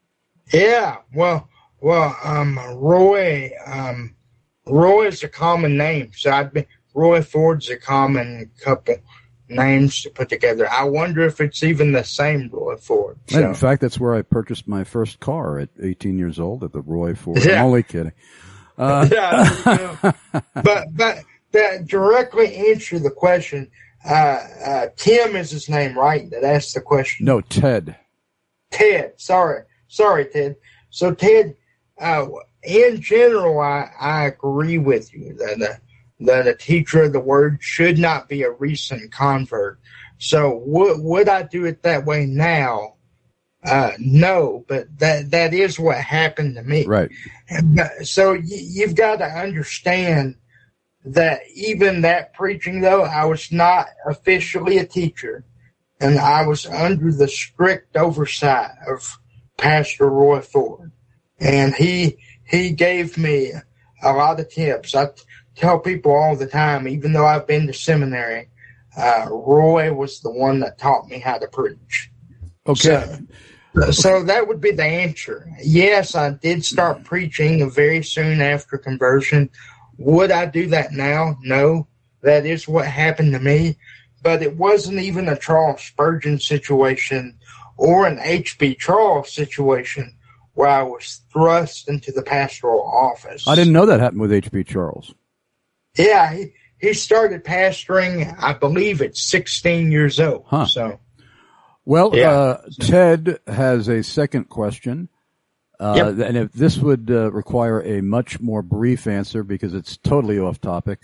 Yeah, well, well, um, Roy, um, Roy is a common name, so I've been Roy Ford's a common couple names to put together. I wonder if it's even the same Roy Ford. And So. in fact, that's where I purchased my first car at eighteen years old, at the Roy Ford. Yeah. I'm only kidding. Uh, yeah, but but that directly answer the question. Uh, uh, Tim is his name, right? That asked the question. no, Ted. Ted. Sorry, sorry, Ted. So Ted, uh, in general, I, I agree with you that the, that a teacher of the word should not be a recent convert. So would would I do it that way now? Uh, no, but that that is what happened to me. Right. But, so y- you've got to understand that even that preaching, though, I was not officially a teacher, and I was under the strict oversight of Pastor Roy Ford, and he he gave me a lot of tips. I t- tell people all the time, even though I've been to seminary, uh, Roy was the one that taught me how to preach. Okay. So, so that would be the answer. Yes, I did start preaching very soon after conversion. Would I do that now? No. That is what happened to me. But it wasn't even a Charles Spurgeon situation or an H B Charles situation where I was thrust into the pastoral office. I didn't know that happened with H B Charles. Yeah, he, he started pastoring, I believe, at sixteen years old. Huh. So. Well, Yeah. uh, Ted has a second question. Uh, Yep. and if this would uh, require a much more brief answer because it's totally off topic.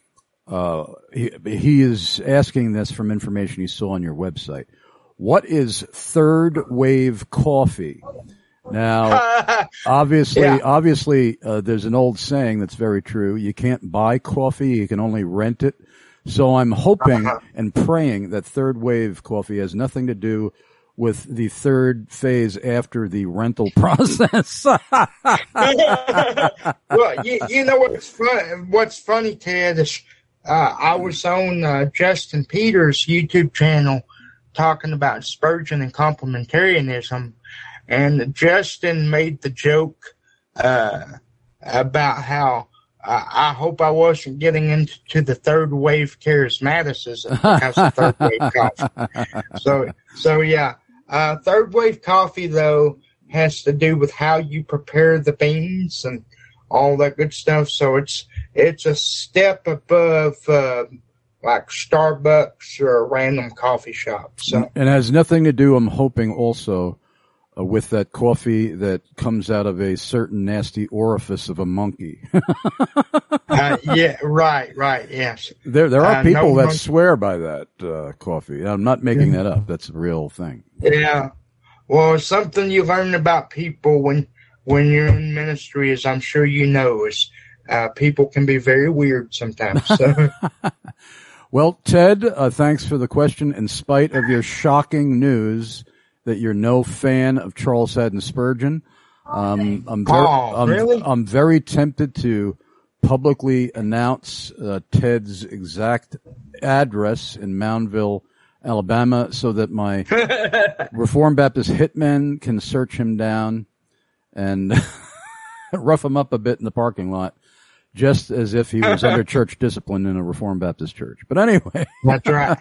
Uh, he, he is asking this from information he saw on your website. What is third wave coffee? Now, obviously, Yeah. obviously, uh, there's an old saying that's very true. You can't buy coffee. You can only rent it. So I'm hoping and praying that third wave coffee has nothing to do with the third phase after the rental process. Well, you, you know what's fun, what's funny, Ted, is uh, I was on uh, Justin Peters' YouTube channel talking about Spurgeon and complementarianism, and Justin made the joke uh, about how uh, I hope I wasn't getting into the third wave charismaticism because of third wave coffee. So, so yeah, uh, third wave coffee though has to do with how you prepare the beans and all that good stuff. So it's it's a step above uh, like Starbucks or a random coffee shop. So And it has nothing to do, I'm hoping, also uh, with that coffee that comes out of a certain nasty orifice of a monkey. uh, yeah, right, right, yes. There, there are Uh, people no that monkey. swear by that uh, coffee. I'm not making that up. That's a real thing. Yeah. Well, something you learn about people when when you're in ministry, as I'm sure you know, is uh, people can be very weird sometimes. So. Well, Ted, uh, thanks for the question. In spite of your shocking news that you're no fan of Charles Haddon Spurgeon, um, I'm, very, Oh, I'm, really? I'm very tempted to publicly announce uh, Ted's exact address in Moundville, Alabama, so that my Reformed Baptist hitmen can search him down and rough him up a bit in the parking lot, just as if he was under church discipline in a Reformed Baptist church. But anyway. That's right.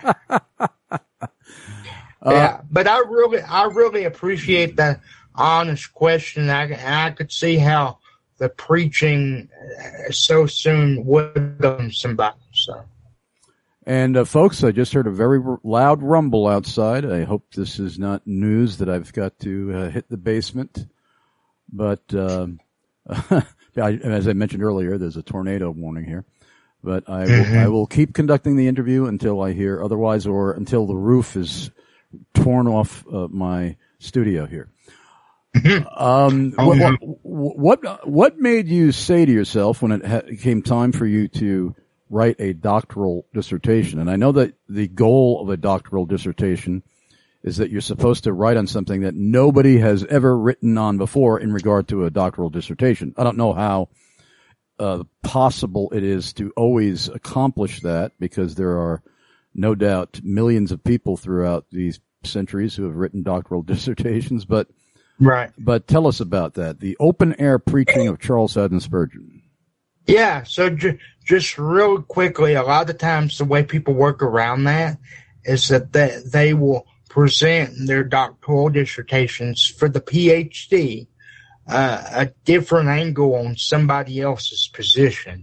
Yeah, but I really, I really appreciate that honest question. I, I could see how the preaching uh, so soon would on somebody. So. And uh, folks, I just heard a very r- loud rumble outside. I hope this is not news that I've got to uh, hit the basement. But um, I, as I mentioned earlier, there's a tornado warning here. But I will, Mm-hmm. I will keep conducting the interview until I hear otherwise, or until the roof is torn off uh, my studio here. um, Oh, what, what what made you say to yourself when it ha- came time for you to write a doctoral dissertation? And I know that the goal of a doctoral dissertation is that you're supposed to write on something that nobody has ever written on before in regard to a doctoral dissertation. I don't know how uh, possible it is to always accomplish that, because there are no doubt millions of people throughout these centuries who have written doctoral dissertations. But Right. But tell us about that, the open-air preaching of Charles Haddon Spurgeon. Yeah, so ju- just real quickly, a lot of times the way people work around that is that they, they will present their doctoral dissertations for the PhD uh, a different angle on somebody else's position.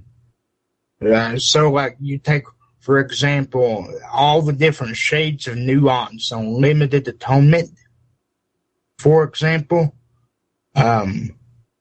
Uh, so, like, you take, for example, all the different shades of nuance on limited atonement. For example, um,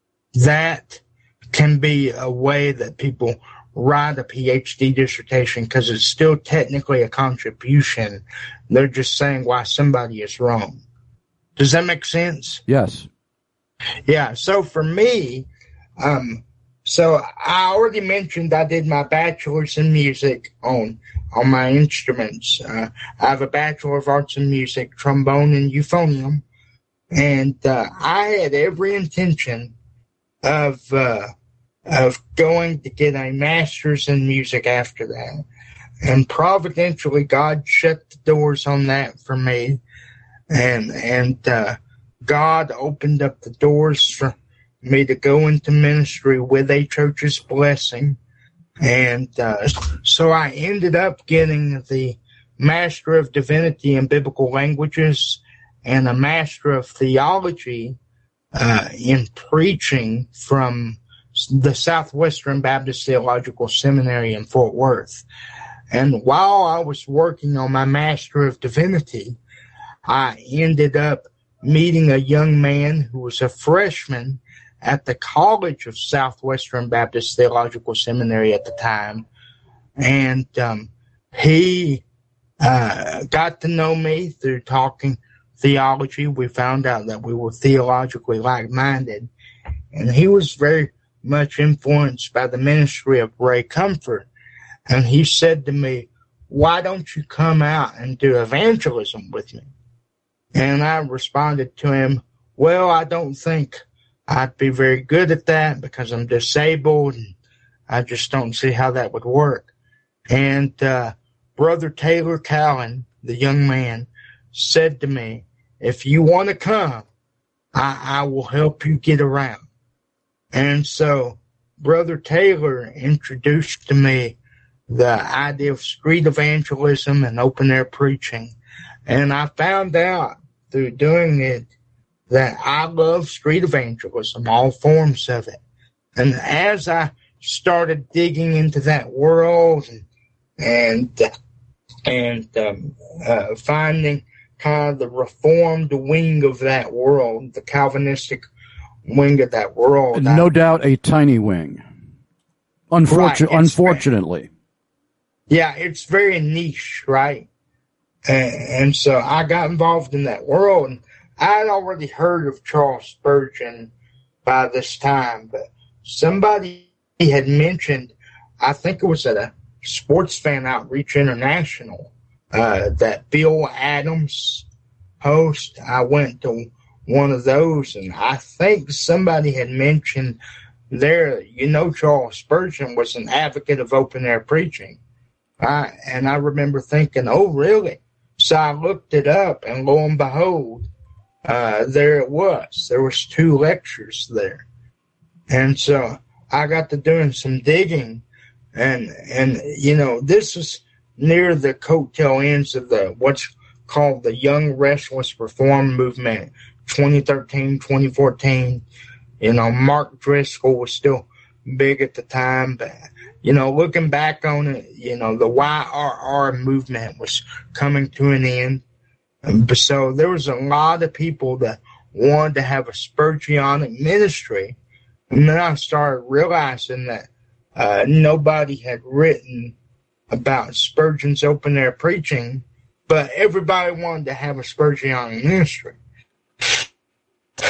that can be a way that people write a PhD dissertation, because it's still technically a contribution. They're just saying why somebody is wrong. Does that make sense? Yes. Yeah. So for me, um, so I already mentioned I did my bachelor's in music on on my instruments. Uh, I have a Bachelor of Arts in Music, trombone and euphonium. And uh, I had every intention of uh, of going to get a master's in music after that. And providentially, God shut the doors on that for me. And and uh, God opened up the doors for me to go into ministry with a church's blessing. And uh, so I ended up getting the Master of Divinity in Biblical Languages and a Master of Theology uh, in preaching from the Southwestern Baptist Theological Seminary in Fort Worth. And while I was working on my Master of Divinity, I ended up meeting a young man who was a freshman at the College of Southwestern Baptist Theological Seminary at the time. And um, he uh, got to know me through talking theology. We found out that we were theologically like-minded, and he was very much influenced by the ministry of Ray Comfort. And he said to me, "Why don't you come out and do evangelism with me?" And I responded to him, "Well, I don't think I'd be very good at that because I'm disabled, and I just don't see how that would work." And uh, Brother Taylor Cowan, the young man, said to me, "If you want to come, I, I will help you get around." And so Brother Taylor introduced to me the idea of street evangelism and open-air preaching. And I found out through doing it that I love street evangelism, all forms of it. And as I started digging into that world and and, and um, uh, finding kind of the Reformed wing of that world, the Calvinistic wing of that world. No I, doubt a tiny wing. Unfortunately, right, unfortunately. Very, yeah, it's very niche, right? And, and so I got involved in that world. And I had already heard of Charles Spurgeon by this time, but somebody had mentioned, I think it was at a Sports Fan Outreach International, uh, that Bill Adams host. I went to one of those, and I think somebody had mentioned there, you know, Charles Spurgeon was an advocate of open-air preaching. I, and I remember thinking, oh, really? So I looked it up, and lo and behold, uh, there it was. There was two lectures there. And so I got to doing some digging, and, and you know, this is near the coattail ends of the what's called the Young Restless Reform Movement, twenty thirteen, twenty fourteen. You know, Mark Driscoll was still big at the time, but, you know, looking back on it, you know, the Y R R movement was coming to an end. And so there was a lot of people that wanted to have a Spurgeonic ministry. And then I started realizing that uh, nobody had written about Spurgeon's open-air preaching, but everybody wanted to have a Spurgeonic ministry.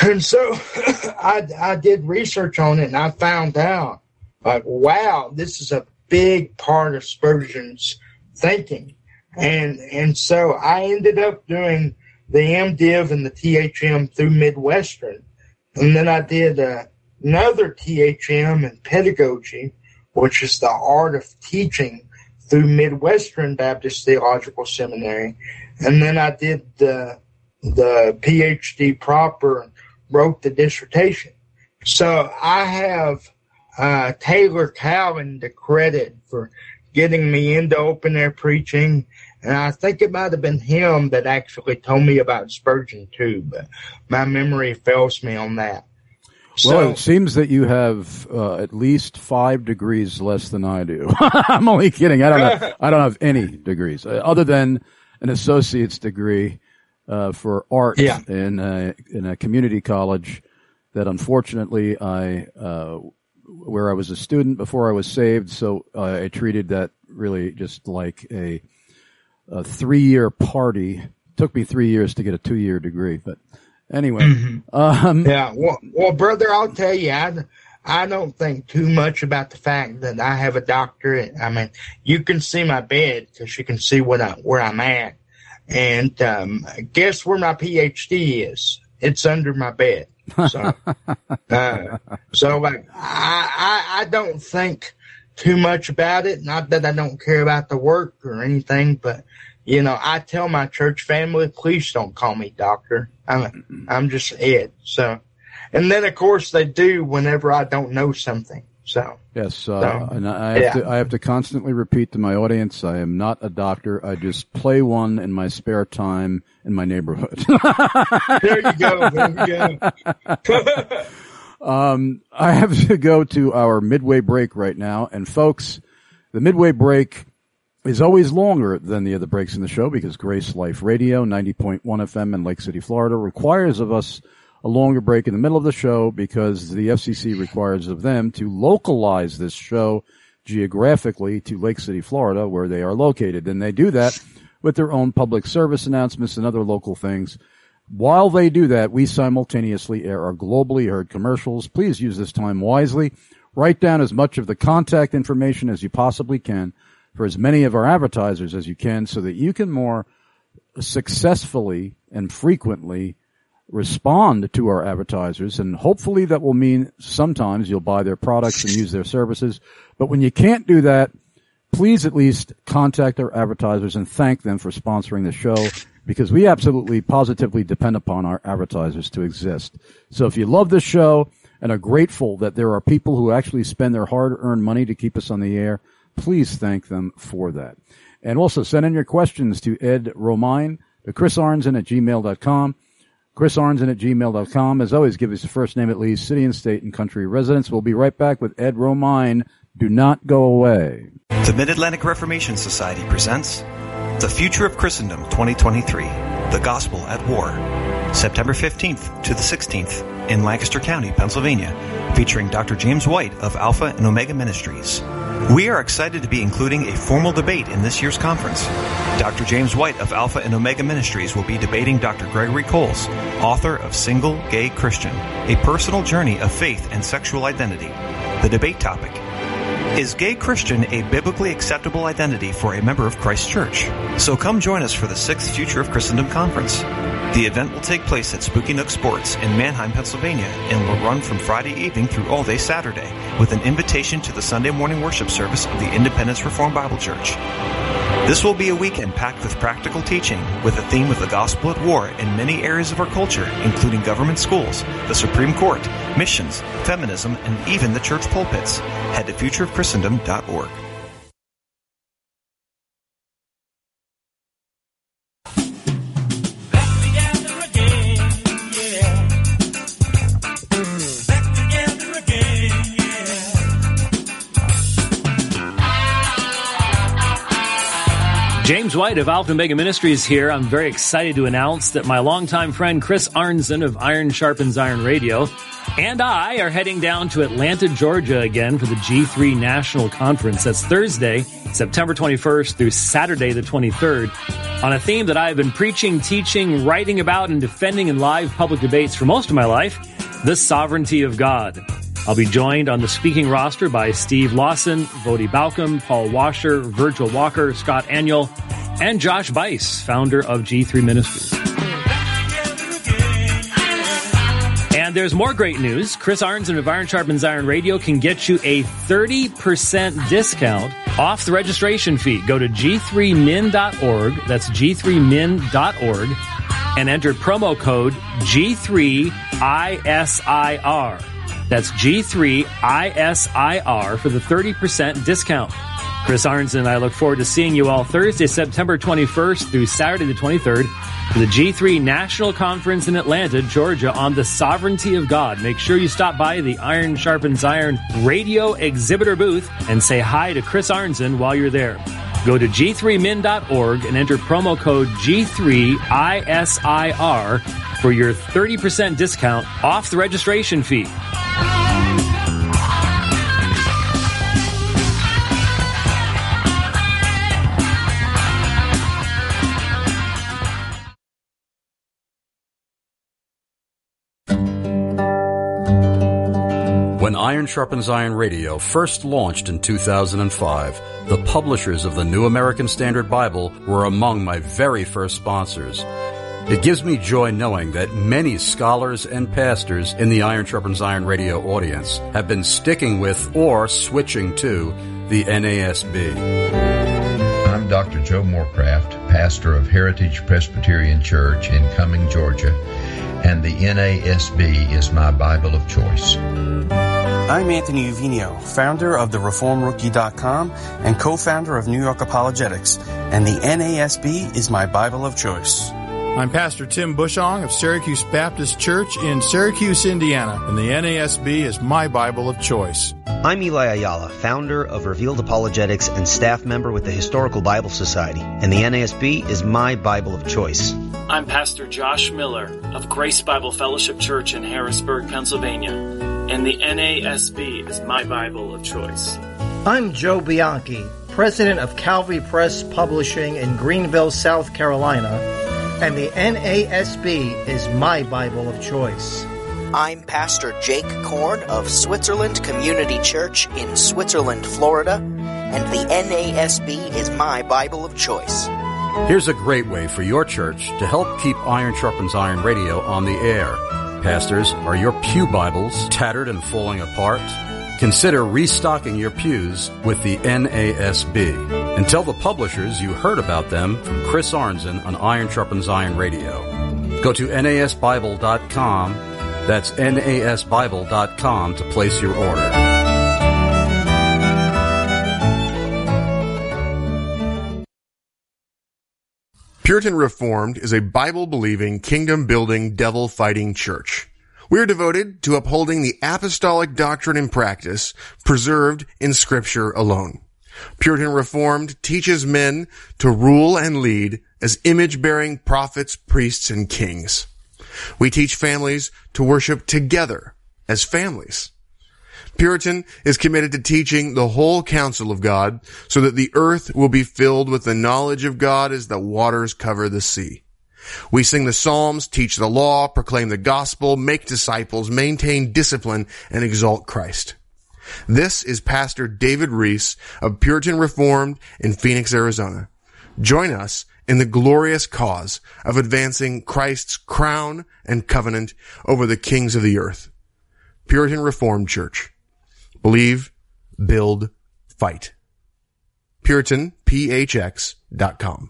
And so I, I did research on it, and I found out, like, wow, this is a big part of Spurgeon's thinking. And and so I ended up doing the MDiv and the T H M through Midwestern. And then I did uh, another T H M in pedagogy, which is the art of teaching, through Midwestern Baptist Theological Seminary. And then I did the, the PhD proper and wrote the dissertation. So I have uh, Taylor Cowan to credit for getting me into open air preaching. And I think it might have been him that actually told me about Spurgeon too, but my memory fails me on that. So, well, it seems that you have uh, at least five degrees less than I do. I'm only kidding. I don't have, I don't have any degrees uh, other than an associate's degree uh, for art yeah. in a, in a community college that unfortunately I uh, where I was a student before I was saved. So uh, I treated that really just like a a three-year party. Took me three years to get a two-year degree, but anyway. Mm-hmm. Um, yeah, well, well, brother, I'll tell you, I, I don't think too much about the fact that I have a doctorate. I mean, you can see my bed because you can see what I, where I'm at. And um, guess where my PhD is? It's under my bed. So, uh, so like, I, I, I don't think too much about it. Not that I don't care about the work or anything, but you know, I tell my church family, please don't call me doctor. I'm I'm just Ed. So, and then of course they do whenever I don't know something. So yes, uh, so, and I have yeah. to I have to constantly repeat to my audience, I am not a doctor. I just play one in my spare time in my neighborhood. There you go. There you go. Um, I have to go to our midway break right now. And folks, the midway break is always longer than the other breaks in the show because Grace Life Radio, ninety point one F M in Lake City, Florida, requires of us a longer break in the middle of the show because the F C C requires of them to localize this show geographically to Lake City, Florida, where they are located. And they do that with their own public service announcements and other local things. While they do that, we simultaneously air our globally heard commercials. Please use this time wisely. Write down as much of the contact information as you possibly can for as many of our advertisers as you can so that you can more successfully and frequently respond to our advertisers. And hopefully that will mean sometimes you'll buy their products and use their services. But when you can't do that, please at least contact our advertisers and thank them for sponsoring the show, because we absolutely positively depend upon our advertisers to exist. So if you love this show and are grateful that there are people who actually spend their hard-earned money to keep us on the air, please thank them for that. And also send in your questions to Ed Romine, to Chris Arnzen at gmail dot com. Chris Arnzen at gmail dot com. As always, give us your first name at least, city and state and country residence. We'll be right back with Ed Romine. Do not go away. The Mid-Atlantic Reformation Society presents The Future of Christendom twenty twenty-three, The Gospel at War, September fifteenth to the sixteenth in Lancaster County, Pennsylvania, featuring Doctor James White of Alpha and Omega Ministries. We are excited to be including a formal debate in this year's conference. Doctor James White of Alpha and Omega Ministries will be debating Doctor Gregory Coles, author of Single Gay Christian, A Personal Journey of Faith and Sexual Identity. The debate topic: Is gay Christian a biblically acceptable identity for a member of Christ's Church? So come join us for the sixth Future of Christendom Conference. The event will take place at Spooky Nook Sports in Manheim, Pennsylvania, and will run from Friday evening through all day Saturday, with an invitation to the Sunday morning worship service of the Independence Reformed Bible Church. This will be a weekend packed with practical teaching, with a theme of the gospel at war in many areas of our culture, including government schools, the Supreme Court, missions, feminism, and even the church pulpits. Head to future of christendom dot org. James White of Alpha Omega Ministries here. I'm very excited to announce that my longtime friend Chris Arnzen of Iron Sharpens Iron Radio and I are heading down to Atlanta, Georgia again for the G three National Conference. That's Thursday, September twenty-first through Saturday the twenty-third on a theme that I've been preaching, teaching, writing about, and defending in live public debates for most of my life, the sovereignty of God. I'll be joined on the speaking roster by Steve Lawson, Vodi Balcom, Paul Washer, Virgil Walker, Scott Aniol, and Josh Bice, founder of G three Ministries. And there's more great news. Chris Arnzen of Iron Sharpens Iron Radio can get you a thirty percent discount off the registration fee. Go to G three min dot org. That's G three min dot org. And enter promo code G three I S I R. That's G three I S I R for the thirty percent discount. Chris Arnzen and I look forward to seeing you all Thursday, September twenty-first through Saturday the twenty-third for the G three National Conference in Atlanta, Georgia on the sovereignty of God. Make sure you stop by the Iron Sharpens Iron radio exhibitor booth and say hi to Chris Arnzen while you're there. Go to G three min dot org and enter promo code G three I S I R for your thirty percent discount off the registration fee. When Iron Sharpens Iron Radio first launched in two thousand five, the publishers of the New American Standard Bible were among my very first sponsors. It gives me joy knowing that many scholars and pastors in the Iron Sharpens Iron Radio audience have been sticking with or switching to the N A S B. I'm Doctor Joe Morecraft, pastor of Heritage Presbyterian Church in Cumming, Georgia, and the N A S B is my Bible of choice. I'm Anthony Uvino, founder of the Reform Rookie dot com and co-founder of New York Apologetics, and the N A S B is my Bible of choice. I'm Pastor Tim Bushong of Syracuse Baptist Church in Syracuse, Indiana, and the N A S B is my Bible of choice. I'm Eli Ayala, founder of Revealed Apologetics and staff member with the Historical Bible Society, and the N A S B is my Bible of choice. I'm Pastor Josh Miller of Grace Bible Fellowship Church in Harrisburg, Pennsylvania, and the N A S B is my Bible of choice. I'm Joe Bianchi, president of Calvary Press Publishing in Greenville, South Carolina, and the N A S B is my Bible of choice. I'm Pastor Jake Korn of Switzerland Community Church in Switzerland, Florida, and the N A S B is my Bible of choice. Here's a great way for your church to help keep Iron Sharpens Iron Radio on the air. Pastors, are your pew Bibles tattered and falling apart? Consider restocking your pews with the N A S B. And tell the publishers you heard about them from Chris Arnzen on Iron Sharpens Iron Radio. Go to N A S Bible dot com. That's N A S Bible dot com to place your order. Puritan Reformed is a Bible-believing, kingdom-building, devil-fighting church. We are devoted to upholding the apostolic doctrine and practice preserved in Scripture alone. Puritan Reformed teaches men to rule and lead as image-bearing prophets, priests, and kings. We teach families to worship together as families. Puritan is committed to teaching the whole counsel of God so that the earth will be filled with the knowledge of God as the waters cover the sea. We sing the Psalms, teach the law, proclaim the gospel, make disciples, maintain discipline, and exalt Christ. This is Pastor David Reese of Puritan Reformed in Phoenix, Arizona. Join us in the glorious cause of advancing Christ's crown and covenant over the kings of the earth. Puritan Reformed Church. Believe, build, fight. Puritan P H X dot com.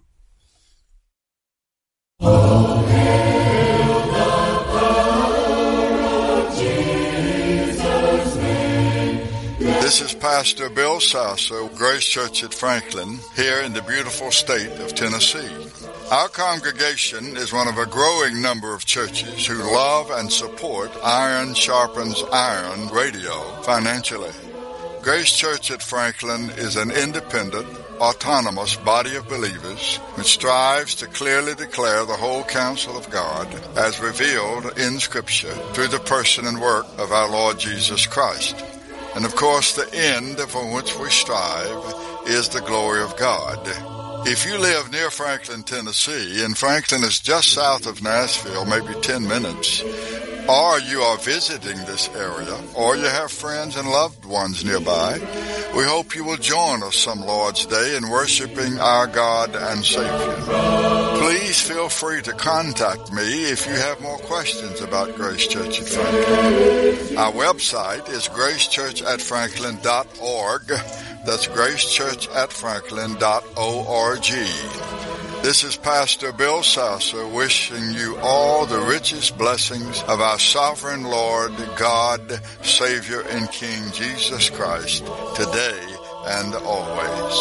Oh, hail the power of Jesus' name. This is Pastor Bill Sasso, Grace Church at Franklin, here in the beautiful state of Tennessee. Our congregation is one of a growing number of churches who love and support Iron Sharpens Iron Radio financially. Grace Church at Franklin is an independent, autonomous body of believers which strives to clearly declare the whole counsel of God as revealed in Scripture through the person and work of our Lord Jesus Christ. And of course, the end for which we strive is the glory of God. If you live near Franklin, Tennessee, and Franklin is just south of Nashville, maybe ten minutes, or you are visiting this area, or you have friends and loved ones nearby, we hope you will join us some Lord's Day in worshiping our God and Savior. Please feel free to contact me if you have more questions about Grace Church at Franklin. Our website is grace church at franklin dot org. That's grace church at franklin dot org. This is Pastor Bill Sasser wishing you all the richest blessings of our sovereign Lord, God, Savior, and King Jesus Christ, today and always.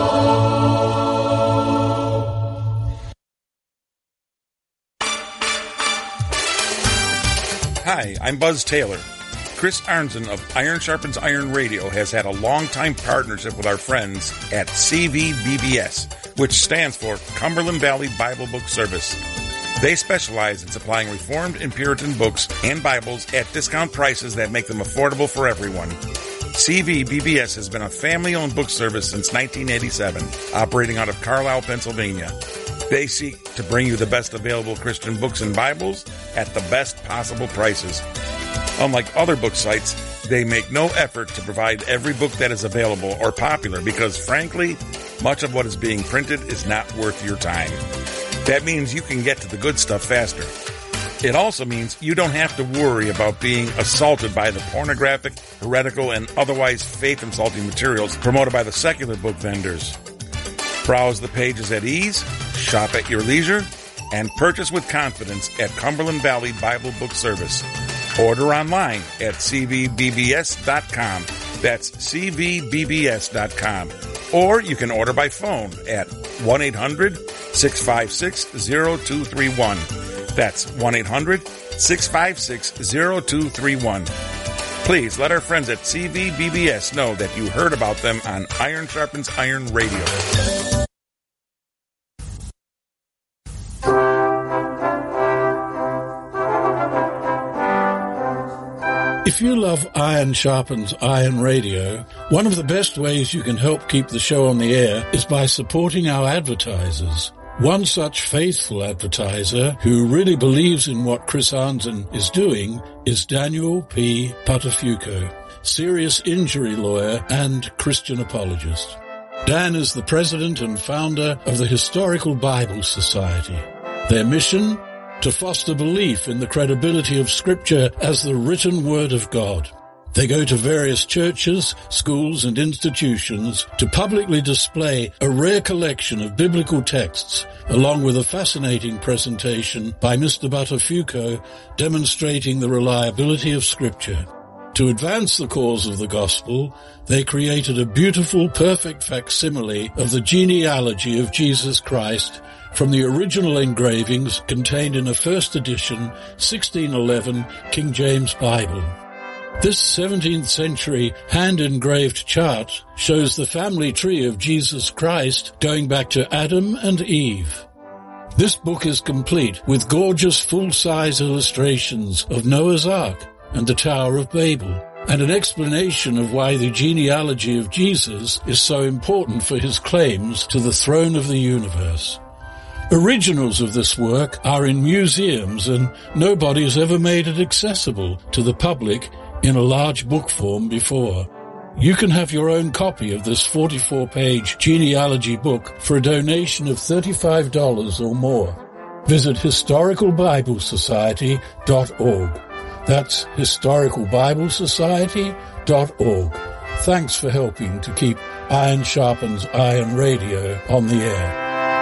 Hi, I'm Buzz Taylor. Chris Arnzen of Iron Sharpens Iron Radio has had a long-time partnership with our friends at C V B B S, which stands for Cumberland Valley Bible Book Service. They specialize in supplying Reformed and Puritan books and Bibles at discount prices that make them affordable for everyone. C V B B S has been a family-owned book service since nineteen eighty-seven, operating out of Carlisle, Pennsylvania. They seek to bring you the best available Christian books and Bibles at the best possible prices. Unlike other book sites, they make no effort to provide every book that is available or popular because, frankly, much of what is being printed is not worth your time. That means you can get to the good stuff faster. It also means you don't have to worry about being assaulted by the pornographic, heretical, and otherwise faith-insulting materials promoted by the secular book vendors. Browse the pages at ease, shop at your leisure, and purchase with confidence at Cumberland Valley Bible Book Service. Order online at c v b b s dot com. That's c v b b s dot com. Or you can order by phone at one eight hundred six five six zero two three one. That's one eight hundred six five six zero two three one. Please let our friends at C V B B S know that you heard about them on Iron Sharpens Iron Radio. If you love Iron Sharpens Iron Radio, one of the best ways you can help keep the show on the air is by supporting our advertisers. One such faithful advertiser who really believes in what Chris Arnzen is doing is Daniel P. Patafuco, serious injury lawyer and Christian apologist. Dan is the president and founder of the Historical Bible Society. Their mission? To foster belief in the credibility of Scripture as the written Word of God. They go to various churches, schools, and institutions to publicly display a rare collection of biblical texts, along with a fascinating presentation by Mister Buttafuoco demonstrating the reliability of Scripture. To advance the cause of the gospel, they created a beautiful, perfect facsimile of the genealogy of Jesus Christ from the original engravings contained in a first edition sixteen eleven King James Bible. This seventeenth century hand-engraved chart shows the family tree of Jesus Christ going back to Adam and Eve. This book is complete with gorgeous full-size illustrations of Noah's Ark and the Tower of Babel, and an explanation of why the genealogy of Jesus is so important for his claims to the throne of the universe. Originals of this work are in museums, and nobody has ever made it accessible to the public in a large book form before. You can have your own copy of this forty-four page genealogy book for a donation of thirty-five dollars or more. Visit historical bible society dot org. That's historical bible society dot org. Thanks for helping to keep Iron Sharpens Iron Radio on the air.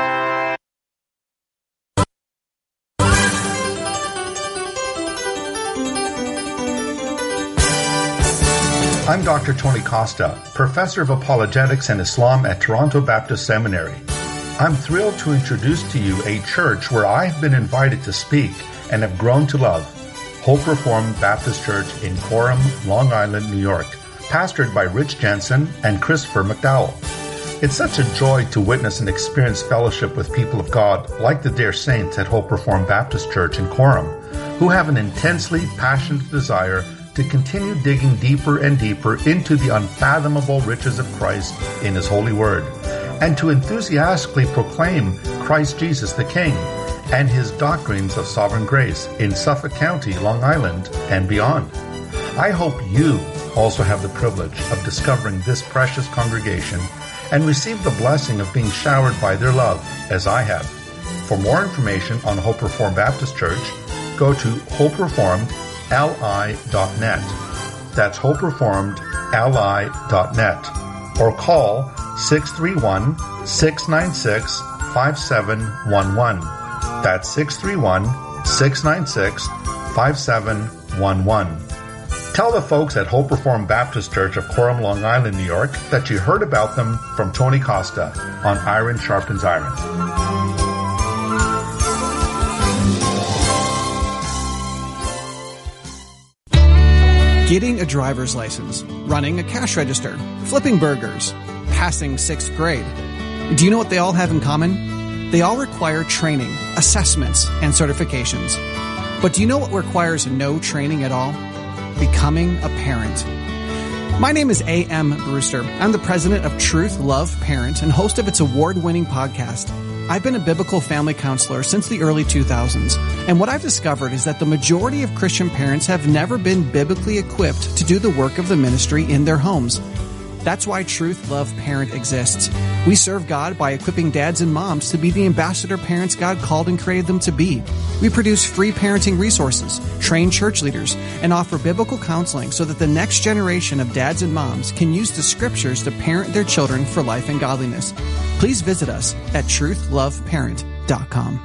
I'm Doctor Tony Costa, Professor of Apologetics and Islam at Toronto Baptist Seminary. I'm thrilled to introduce to you a church where I have been invited to speak and have grown to love, Hope Reformed Baptist Church in Coram, Long Island, New York, pastored by Rich Jensen and Christopher McDowell. It's such a joy to witness and experience fellowship with people of God like the dear saints at Hope Reformed Baptist Church in Coram, who have an intensely passionate desire to continue digging deeper and deeper into the unfathomable riches of Christ in His holy word, and to enthusiastically proclaim Christ Jesus the King and His doctrines of sovereign grace in Suffolk County, Long Island, and beyond. I hope you also have the privilege of discovering this precious congregation and receive the blessing of being showered by their love, as I have. For more information on Hope Reformed Baptist Church, go to hope reformed l i dot net. That's hope reformed l i dot net. Or call six three one, six nine six, five seven one one. That's six three one, six nine six, five seven one one. Tell the folks at Hope Reformed Baptist Church of Coram, Long Island, New York, that you heard about them from Tony Costa on Iron Sharpens Iron. Getting a driver's license, running a cash register, flipping burgers, passing sixth grade. Do you know what they all have in common? They all require training, assessments, and certifications. But do you know what requires no training at all? Becoming a parent. My name is A M. Brewster. I'm the president of Truth Love Parent and host of its award-winning podcast. I've been a biblical family counselor since the early two thousands, and what I've discovered is that the majority of Christian parents have never been biblically equipped to do the work of the ministry in their homes. That's why Truth Love Parent exists. We serve God by equipping dads and moms to be the ambassador parents God called and created them to be. We produce free parenting resources, train church leaders, and offer biblical counseling so that the next generation of dads and moms can use the scriptures to parent their children for life and godliness. Please visit us at truth love parent dot com.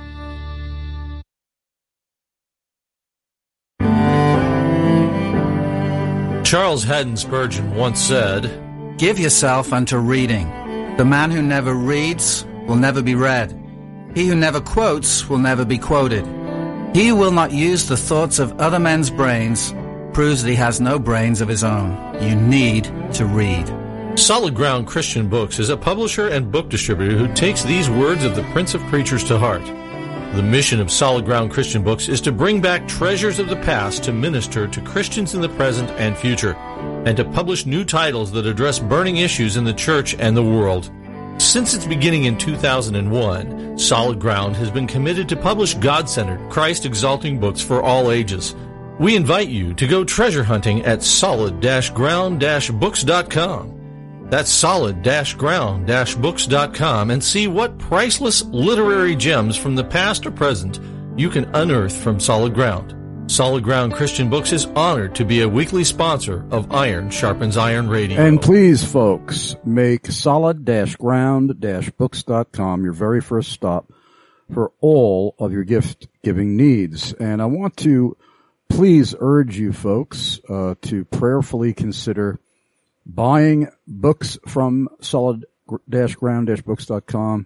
Charles Haddon Spurgeon once said, "Give yourself unto reading. The man who never reads will never be read. He who never quotes will never be quoted. He who will not use the thoughts of other men's brains proves that he has no brains of his own. You need to read." Solid Ground Christian Books is a publisher and book distributor who takes these words of the Prince of Preachers to heart. The mission of Solid Ground Christian Books is to bring back treasures of the past to minister to Christians in the present and future, and to publish new titles that address burning issues in the church and the world. Since its beginning in two thousand one, Solid Ground has been committed to publish God-centered, Christ-exalting books for all ages. We invite you to go treasure hunting at solid ground books dot com. That's solid ground books dot com, and see what priceless literary gems from the past or present you can unearth from Solid Ground. Solid Ground Christian Books is honored to be a weekly sponsor of Iron Sharpens Iron Radio. And please, folks, make solid ground books dot com your very first stop for all of your gift-giving needs. And I want to please urge you folks uh, to prayerfully consider buying books from solid ground books dot com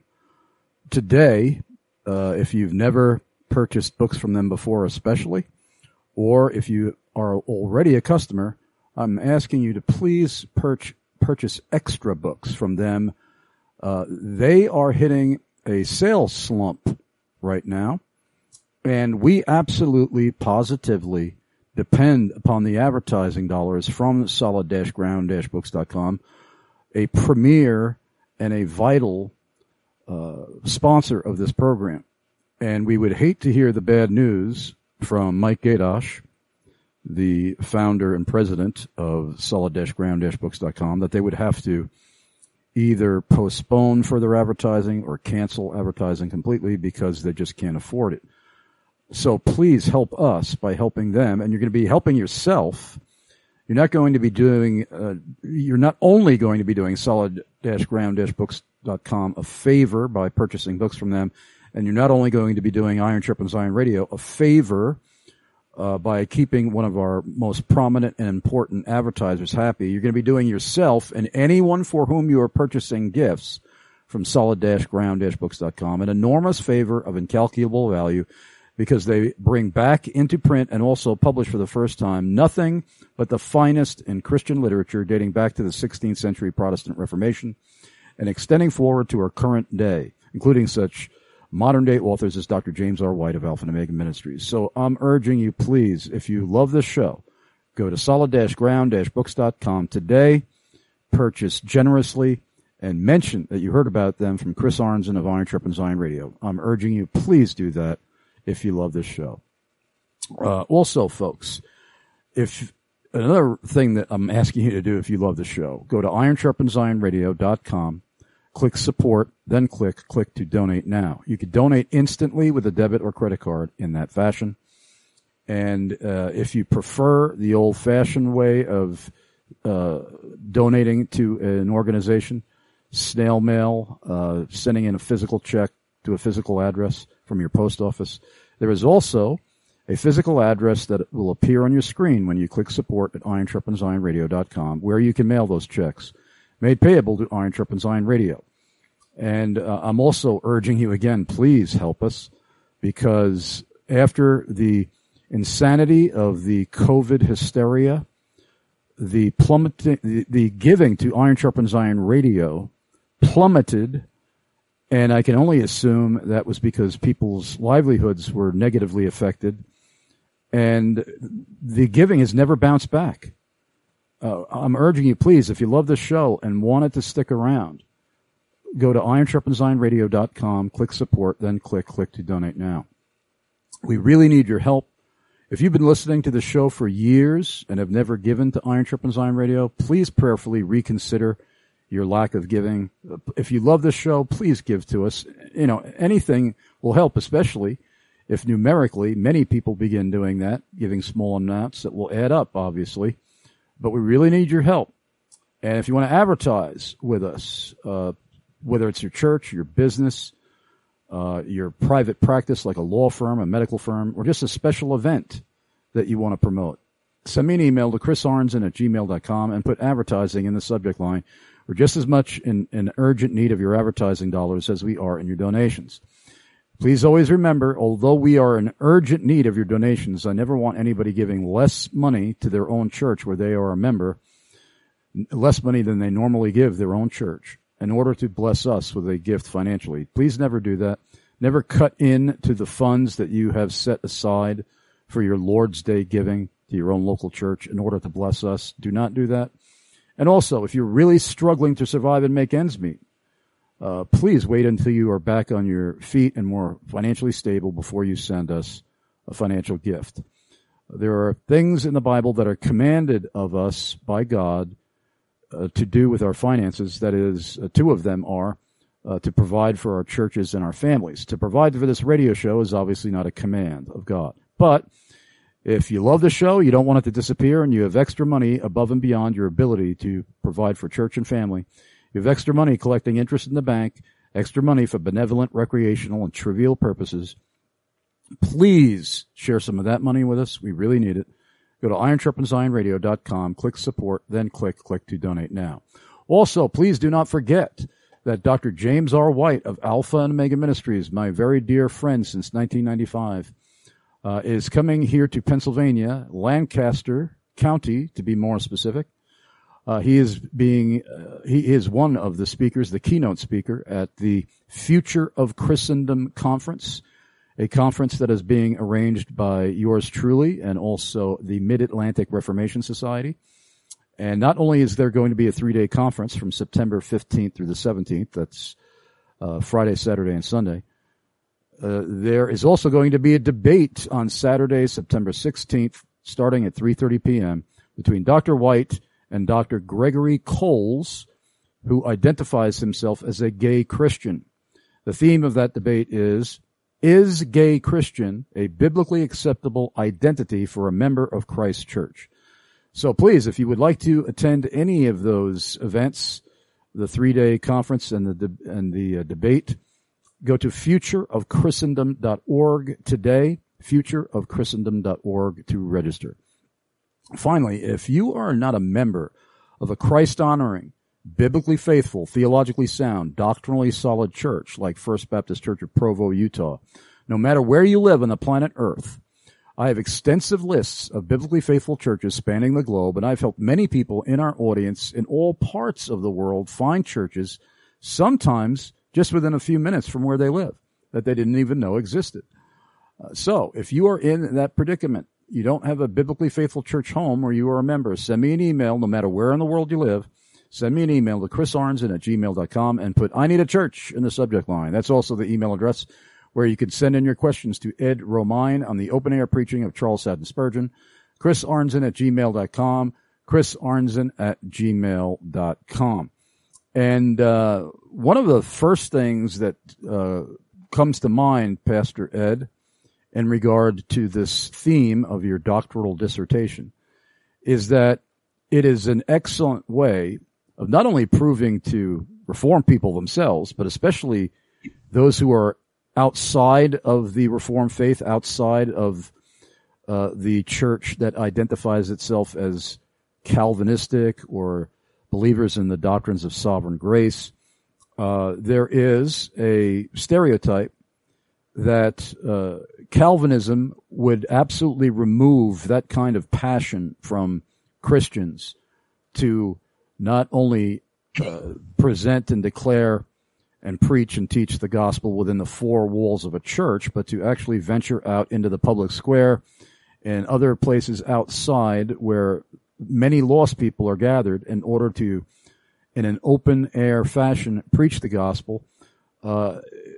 today, uh, if you've never purchased books from them before especially, or if you are already a customer, I'm asking you to please purch, purchase extra books from them. Uh, they are hitting a sales slump right now, and we absolutely, positively depend upon the advertising dollars from solid ground books dot com, a premier and a vital uh, sponsor of this program. And we would hate to hear the bad news from Mike Gadosh, the founder and president of solid ground books dot com, that they would have to either postpone further advertising or cancel advertising completely because they just can't afford it. So please help us by helping them, and you're going to be helping yourself. You're not going to be doing, uh, you're not only going to be doing solid ground books dot com a favor by purchasing books from them, and you're not only going to be doing Iron Sharpens Iron Radio a favor uh, by keeping one of our most prominent and important advertisers happy, you're going to be doing yourself and anyone for whom you are purchasing gifts from solid ground books dot com an enormous favor of incalculable value, because they bring back into print and also publish for the first time nothing but the finest in Christian literature dating back to the sixteenth century Protestant Reformation. and extending forward to our current day, including such modern-day authors as Doctor James R. White of Alpha and Omega Ministries. So I'm urging you, please, if you love this show, go to solid dash ground dash books dot com today, purchase generously, and mention that you heard about them from Chris Arnzen of Iron Sharpens Iron Radio. I'm urging you, please do that if you love this show. Uh, also, folks, if another thing that I'm asking you to do if you love the show, go to iron sharpens iron radio dot com, click support, then click click to donate now. You can donate instantly with a debit or credit card in that fashion. And uh, if you prefer the old-fashioned way of uh, donating to an organization, snail mail, uh, sending in a physical check to a physical address from your post office, there is also a physical address that will appear on your screen when you click support at iron sharpens iron radio dot com, where you can mail those checks made payable to Iron Sharpens Iron Radio. And uh, I'm also urging you again, please help us, because after the insanity of the COVID hysteria, the plummeting, the, the giving to Iron Sharpens Iron Radio plummeted, and I can only assume that was because people's livelihoods were negatively affected, and the giving has never bounced back. Uh, I'm urging you, please, if you love the show and want it to stick around, go to iron sharpens iron radio dot com, click support, then click click to donate now. We really need your help. If you've been listening to the show for years and have never given to Iron Sharpens Iron Radio, please prayerfully reconsider your lack of giving. If you love this show, please give to us. You know, anything will help, especially if numerically many people begin doing that, giving small amounts that will add up, obviously. But we really need your help. And if you want to advertise with us, uh, whether it's your church, your business, uh, your private practice like a law firm, a medical firm, or just a special event that you want to promote, send me an email to chris arnzen at gmail dot com and put advertising in the subject line. We're just as much in, in urgent need of your advertising dollars as we are in your donations. Please always remember, although we are in urgent need of your donations, I never want anybody giving less money to their own church where they are a member, less money than they normally give their own church, in order to bless us with a gift financially. Please never do that. Never cut in to the funds that you have set aside for your Lord's Day giving to your own local church in order to bless us. Do not do that. And also, if you're really struggling to survive and make ends meet, uh, please wait until you are back on your feet and more financially stable before you send us a financial gift. There are things in the Bible that are commanded of us by God uh, to do with our finances. That is, uh, two of them are uh, to provide for our churches and our families. To provide for this radio show is obviously not a command of God. But if you love the show, you don't want it to disappear, and you have extra money above and beyond your ability to provide for church and family, you have extra money collecting interest in the bank, extra money for benevolent, recreational, and trivial purposes, please share some of that money with us. We really need it. Go to iron sharpens iron radio dot com, click support, then click click to donate now. Also, please do not forget that Doctor James R. White of Alpha and Omega Ministries, my very dear friend since nineteen ninety-five, uh, is coming here to Pennsylvania, Lancaster County, to be more specific. Uh, he is being, uh, he is one of the speakers, the keynote speaker at the Future of Christendom Conference, a conference that is being arranged by yours truly and also the Mid-Atlantic Reformation Society. And not only is there going to be a three-day conference from September fifteenth through the seventeenth, that's uh, Friday, Saturday, and Sunday, uh, there is also going to be a debate on Saturday, September sixteenth, starting at three thirty p.m. between Doctor White and Doctor Gregory Coles, who identifies himself as a gay Christian. The theme of that debate is, is gay Christian a biblically acceptable identity for a member of Christ's church? So please, if you would like to attend any of those events, the three-day conference and the de- and the uh, debate, go to future of christendom dot org today, future of christendom dot org to register. Finally, if you are not a member of a Christ-honoring, biblically faithful, theologically sound, doctrinally solid church like First Baptist Church of Provo, Utah, no matter where you live on the planet Earth, I have extensive lists of biblically faithful churches spanning the globe, and I've helped many people in our audience in all parts of the world find churches sometimes just within a few minutes from where they live, that they didn't even know existed. Uh, so if you are in that predicament, you don't have a biblically faithful church home where you are a member, send me an email, no matter where in the world you live. Send me an email to chris arnzen at gmail dot com and put I need a church in the subject line. That's also the email address where you can send in your questions to Ed Romine on the open-air preaching of Charles Haddon Spurgeon. chris arnzen at gmail dot com. chris arnzen at gmail dot com. And uh, one of the first things that uh, comes to mind, Pastor Ed, in regard to this theme of your doctoral dissertation, is that it is an excellent way of not only proving to Reformed people themselves, but especially those who are outside of the Reformed faith, outside of uh, the church that identifies itself as Calvinistic or believers in the doctrines of sovereign grace. Uh, there is a stereotype that uh, Calvinism would absolutely remove that kind of passion from Christians to not only uh, present and declare and preach and teach the gospel within the four walls of a church, but to actually venture out into the public square and other places outside where many lost people are gathered in order to, in an open-air fashion, preach the gospel, uh,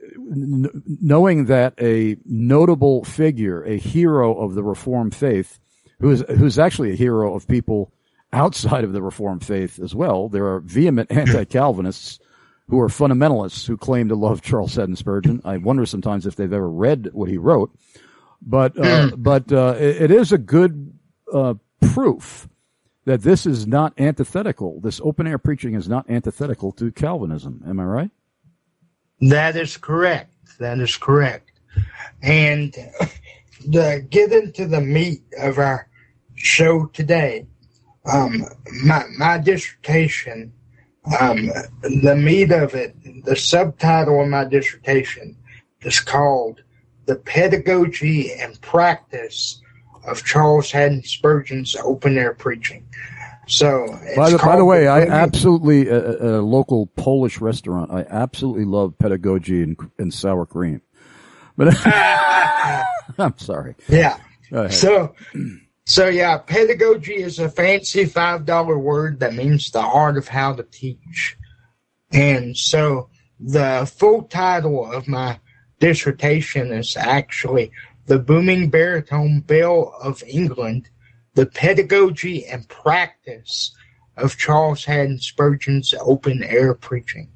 n- knowing that a notable figure, a hero of the Reformed faith, who is who's actually a hero of people outside of the Reformed faith as well. There are vehement anti-Calvinists who are fundamentalists who claim to love Charles Haddon Spurgeon. I wonder sometimes if they've ever read what he wrote. But uh, but uh, it, it is a good uh, proof that this is not antithetical. This open-air preaching is not antithetical to Calvinism. Am I right? That is correct. That is correct. And to get into the meat of our show today, um, my, my dissertation, um, the meat of it, the subtitle of my dissertation is called The Pedagogy and Practice of Charles Haddon Spurgeon's Open-Air Preaching. So, it's by the, by the way, the, I absolutely, at a, a local Polish restaurant, I absolutely love pedagogy and, and sour cream. But I'm sorry. Yeah. So, so yeah, pedagogy is a fancy five dollar word that means the art of how to teach. And so the full title of my dissertation is actually The Booming Baritone Belle of England, The Pedagogy and Practice of Charles Haddon Spurgeon's Open-Air Preaching.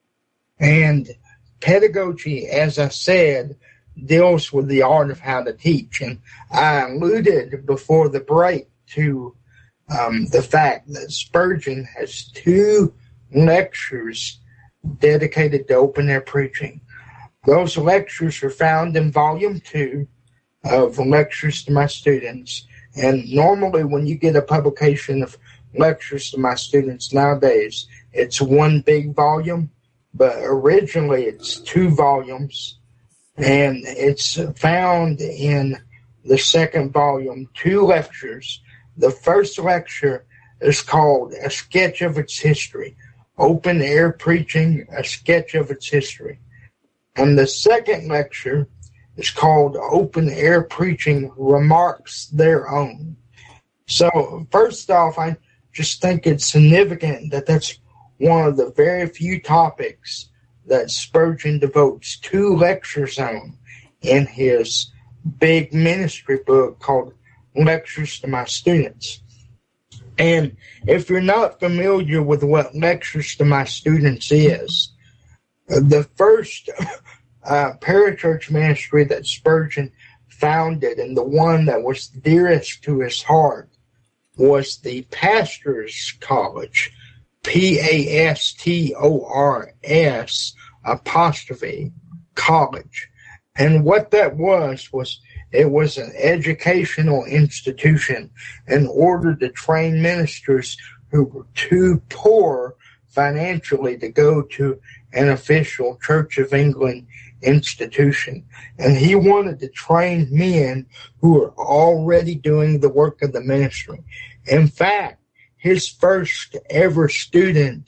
And pedagogy, as I said, deals with the art of how to teach. And I alluded before the break to um, the fact that Spurgeon has two lectures dedicated to open-air preaching. Those lectures are found in volume two of Lectures to My Students. And normally when you get a publication of Lectures to My Students nowadays, it's one big volume, but originally it's two volumes. And it's found in the second volume, two lectures. The first lecture is called A Sketch of Its History, Open Air Preaching, A Sketch of Its History. And the second lecture is called Open Air Preaching, Remarks Their Own. So first off, I just think it's significant that that's one of the very few topics that Spurgeon devotes two lectures on in his big ministry book called Lectures to My Students. And if you're not familiar with what Lectures to My Students is, the first uh, parachurch ministry that Spurgeon founded and the one that was dearest to his heart was the Pastors College, P A S T O R S apostrophe college. And what that was, was it was an educational institution in order to train ministers who were too poor financially to go to an official Church of England institution. And he wanted to train men who were already doing the work of the ministry. In fact, his first ever student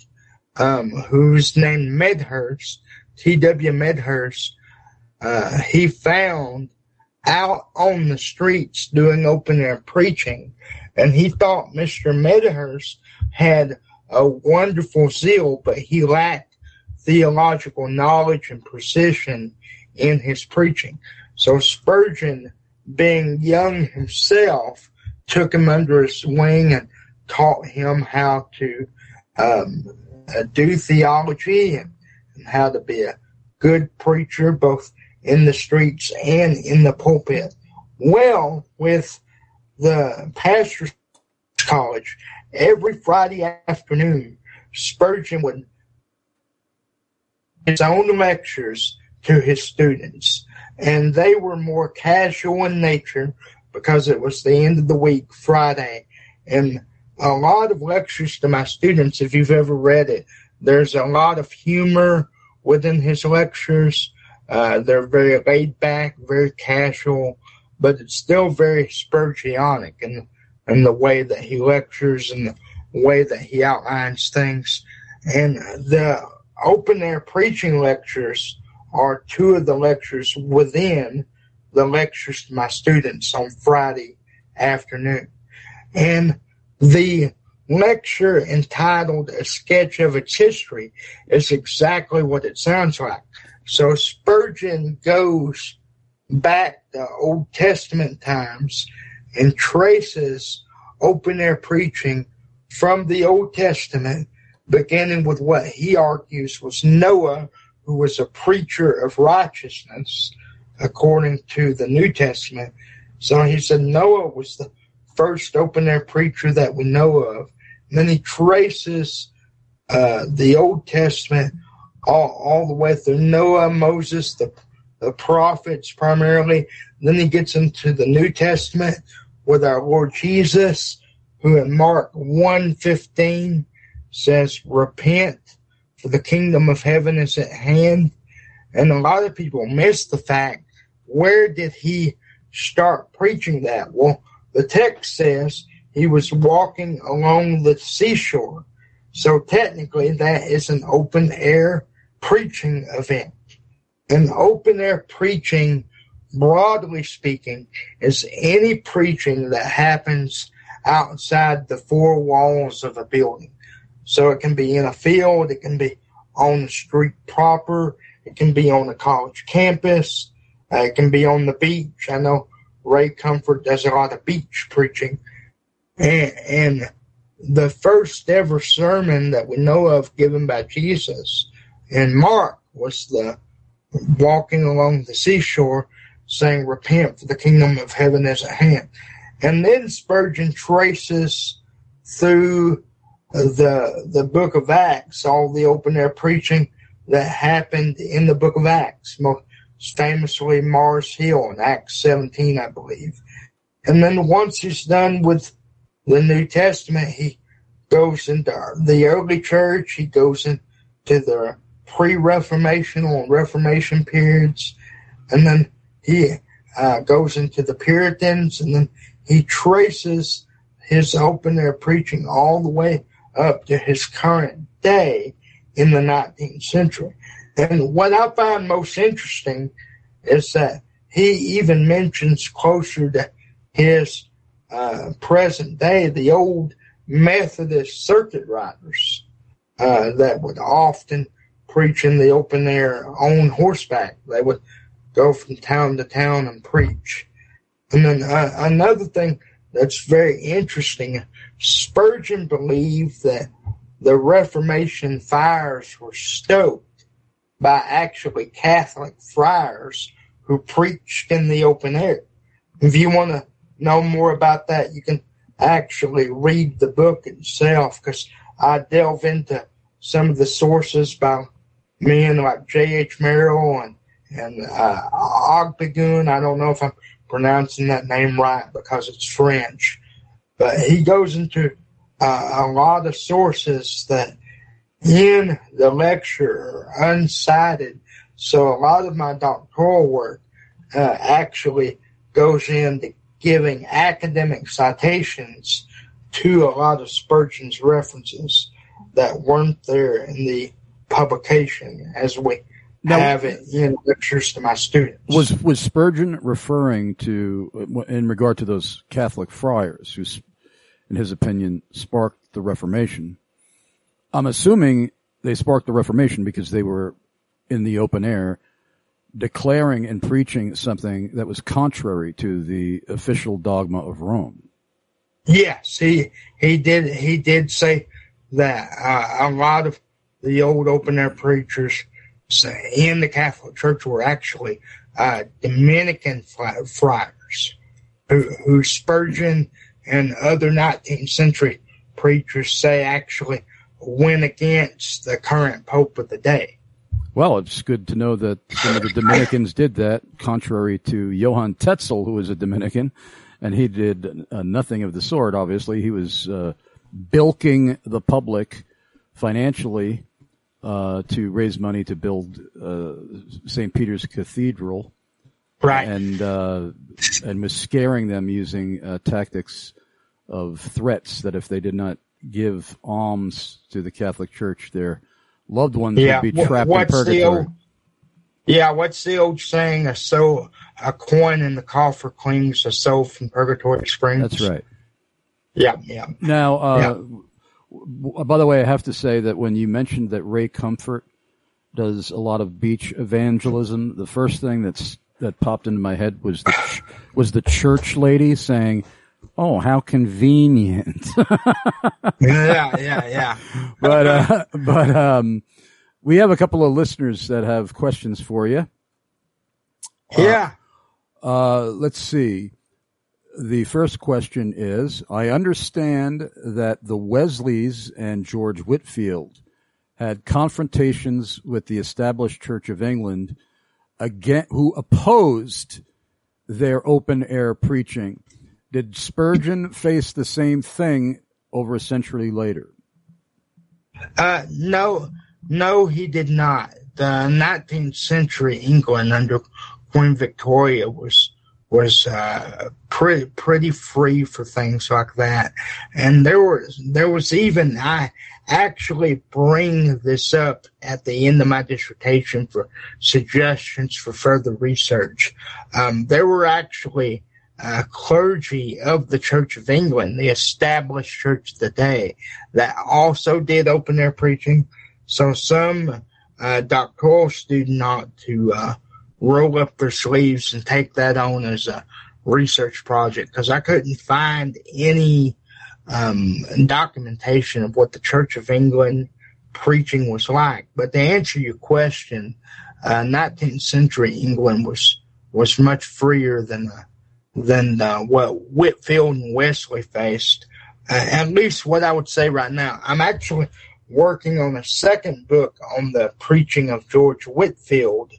um, who's named Medhurst, T W Medhurst, uh, he found out on the streets doing open air preaching, and he thought Mister Medhurst had a wonderful zeal, but he lacked theological knowledge and precision in his preaching. So Spurgeon, being young himself, took him under his wing and taught him how to um, uh, do theology and, and how to be a good preacher, both in the streets and in the pulpit. Well, with the pastor's college, every Friday afternoon, Spurgeon would his own lectures to his students, and they were more casual in nature because it was the end of the week, Friday, and a lot of lectures to my students, if you've ever read it, there's a lot of humor within his lectures. Uh, they're very laid back, very casual, but it's still very Spurgeonic in, in the way that he lectures and the way that he outlines things. And the open air preaching lectures are two of the lectures within the lectures to my students on Friday afternoon. And the lecture entitled A Sketch of Its History is exactly what it sounds like. So Spurgeon goes back to Old Testament times and traces open-air preaching from the Old Testament, beginning with what he argues was Noah, who was a preacher of righteousness, according to the New Testament. So he said Noah was the first open-air preacher that we know of. And then he traces uh, the Old Testament all, all the way through Noah, Moses, the, the prophets primarily. Then he gets into the New Testament with our Lord Jesus, who in Mark one fifteen says, "Repent, for the kingdom of heaven is at hand." And a lot of people miss the fact, where did he start preaching that? Well, the text says he was walking along the seashore. So technically that is an open-air preaching event. And open-air preaching, broadly speaking, is any preaching that happens outside the four walls of a building. So it can be in a field, it can be on the street proper, it can be on a college campus, uh, it can be on the beach. I know Ray Comfort does a lot of beach preaching. And, and the first ever sermon that we know of given by Jesus in Mark was the walking along the seashore saying, "Repent, for the kingdom of heaven is at hand." And then Spurgeon traces through the the book of Acts, all the open-air preaching that happened in the book of Acts, most famously Mars Hill in Acts seventeen, I believe. And then once he's done with the New Testament, he goes into the early church, he goes into the pre-Reformational and Reformation periods, and then he uh, goes into the Puritans, and then he traces his open-air preaching all the way up to his current day in the nineteenth century. And what I find most interesting is that he even mentions closer to his uh, present day the old Methodist circuit riders uh, that would often preach in the open air on horseback. They would go from town to town and preach. And then uh, another thing that's very interesting, Spurgeon believed that the Reformation fires were stoked by actually Catholic friars who preached in the open air. If you want to know more about that, you can actually read the book itself, because I delve into some of the sources by men like J H Merrill and, and uh, Ogbegoon. I don't know if I'm pronouncing that name right because it's French. But he goes into uh, a lot of sources that in the lecture are uncited. So a lot of my doctoral work uh, actually goes into giving academic citations to a lot of Spurgeon's references. that weren't there in the publication as we now, have it in lectures to my students. Was was Spurgeon referring to, in regard to those Catholic friars who, in his opinion, sparked the Reformation? I'm assuming they sparked the Reformation because they were in the open air declaring and preaching something that was contrary to the official dogma of Rome. Yes, he he did he did say that uh, a lot of the old open air preachers in the Catholic Church were actually uh, Dominican friars, who, who Spurgeon and other nineteenth century preachers say actually went against the current Pope of the day. Well, it's good to know that some of the Dominicans did that, contrary to Johann Tetzel, who was a Dominican, and he did uh, nothing of the sort, obviously. He was uh, bilking the public financially uh, to raise money to build uh, Saint Peter's Cathedral. Right. And, uh, and was scaring them using uh, tactics of threats that if they did not give alms to the Catholic Church, their loved ones yeah. would be trapped what's in purgatory. The old, yeah, what's the old saying? A soul, a coin in the coffer clings a soul from purgatory springs. That's right. Yeah, yeah. Now, uh, yeah. w- by the way, I have to say that when you mentioned that Ray Comfort does a lot of beach evangelism, the first thing that's that popped into my head was the ch- was the church lady saying, "Oh, how convenient." yeah, yeah, yeah. But uh, but um, we have a couple of listeners that have questions for you. Yeah. Uh, uh, let's see. The first question is, I understand that the Wesleys and George Whitefield had confrontations with the established Church of England again, who opposed their open-air preaching. Did Spurgeon face the same thing over a century later? Uh, no, no, he did not. The nineteenth century England under Queen Victoria was was uh, pretty pretty free for things like that, and there was there was even I actually bring this up at the end of my dissertation for suggestions for further research. Um, there were actually Uh, clergy of the Church of England, the established church of the day, that also did open air preaching. So some uh, doctoral student ought to uh, roll up their sleeves and take that on as a research project, because I couldn't find any um, documentation of what the Church of England preaching was like. But to answer your question, uh, nineteenth century England was was much freer than uh, than uh, what Whitefield and Wesley faced. Uh, at least what I would say right now. I'm actually working on a second book on the preaching of George Whitefield.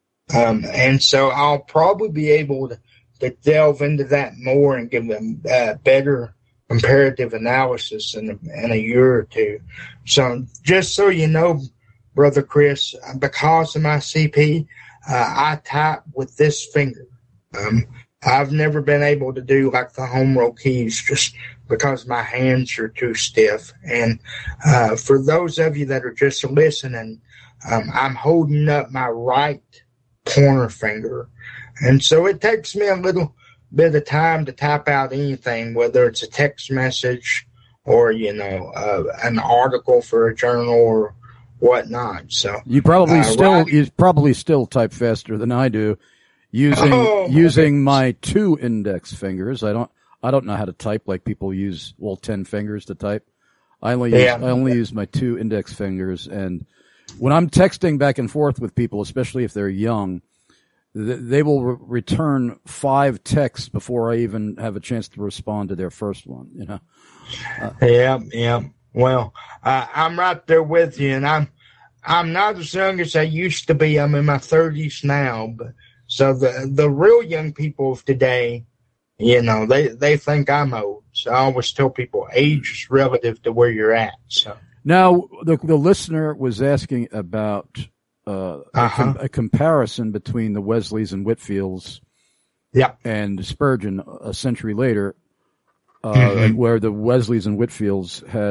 Um, and so I'll probably be able to, to delve into that more and give them uh, better comparative analysis in a, in a year or two. So just so you know, Brother Chris, because of my C P, uh, I type with this finger. Um, I've never been able to do like the home roll keys just because my hands are too stiff. And uh, for those of you that are just listening, um, I'm holding up my right pointer finger. And so it takes me a little bit of time to type out anything, whether it's a text message or, you know, uh, an article for a journal or whatnot. So you probably uh, still right, you probably still type faster than I do. Using Oh, using my two index fingers, I don't I don't know how to type like people use well ten fingers to type. I only use, Yeah. I only use my two index fingers, and when I'm texting back and forth with people, especially if they're young, th- they will re- return five texts before I even have a chance to respond to their first one. You know. Uh, Yeah, yeah. Well, uh, I'm right there with you, and I'm I'm not as young as I used to be. I'm in my thirties now, but so the the real young people of today, you know, they they think I'm old. So I always tell people age is relative to where you're at. So Now, the the listener was asking about uh, a, Uh-huh. com- a comparison between the Wesleys and Whitefields, yeah, and Spurgeon a century later, uh, Mhm. where the Wesleys and Whitefields had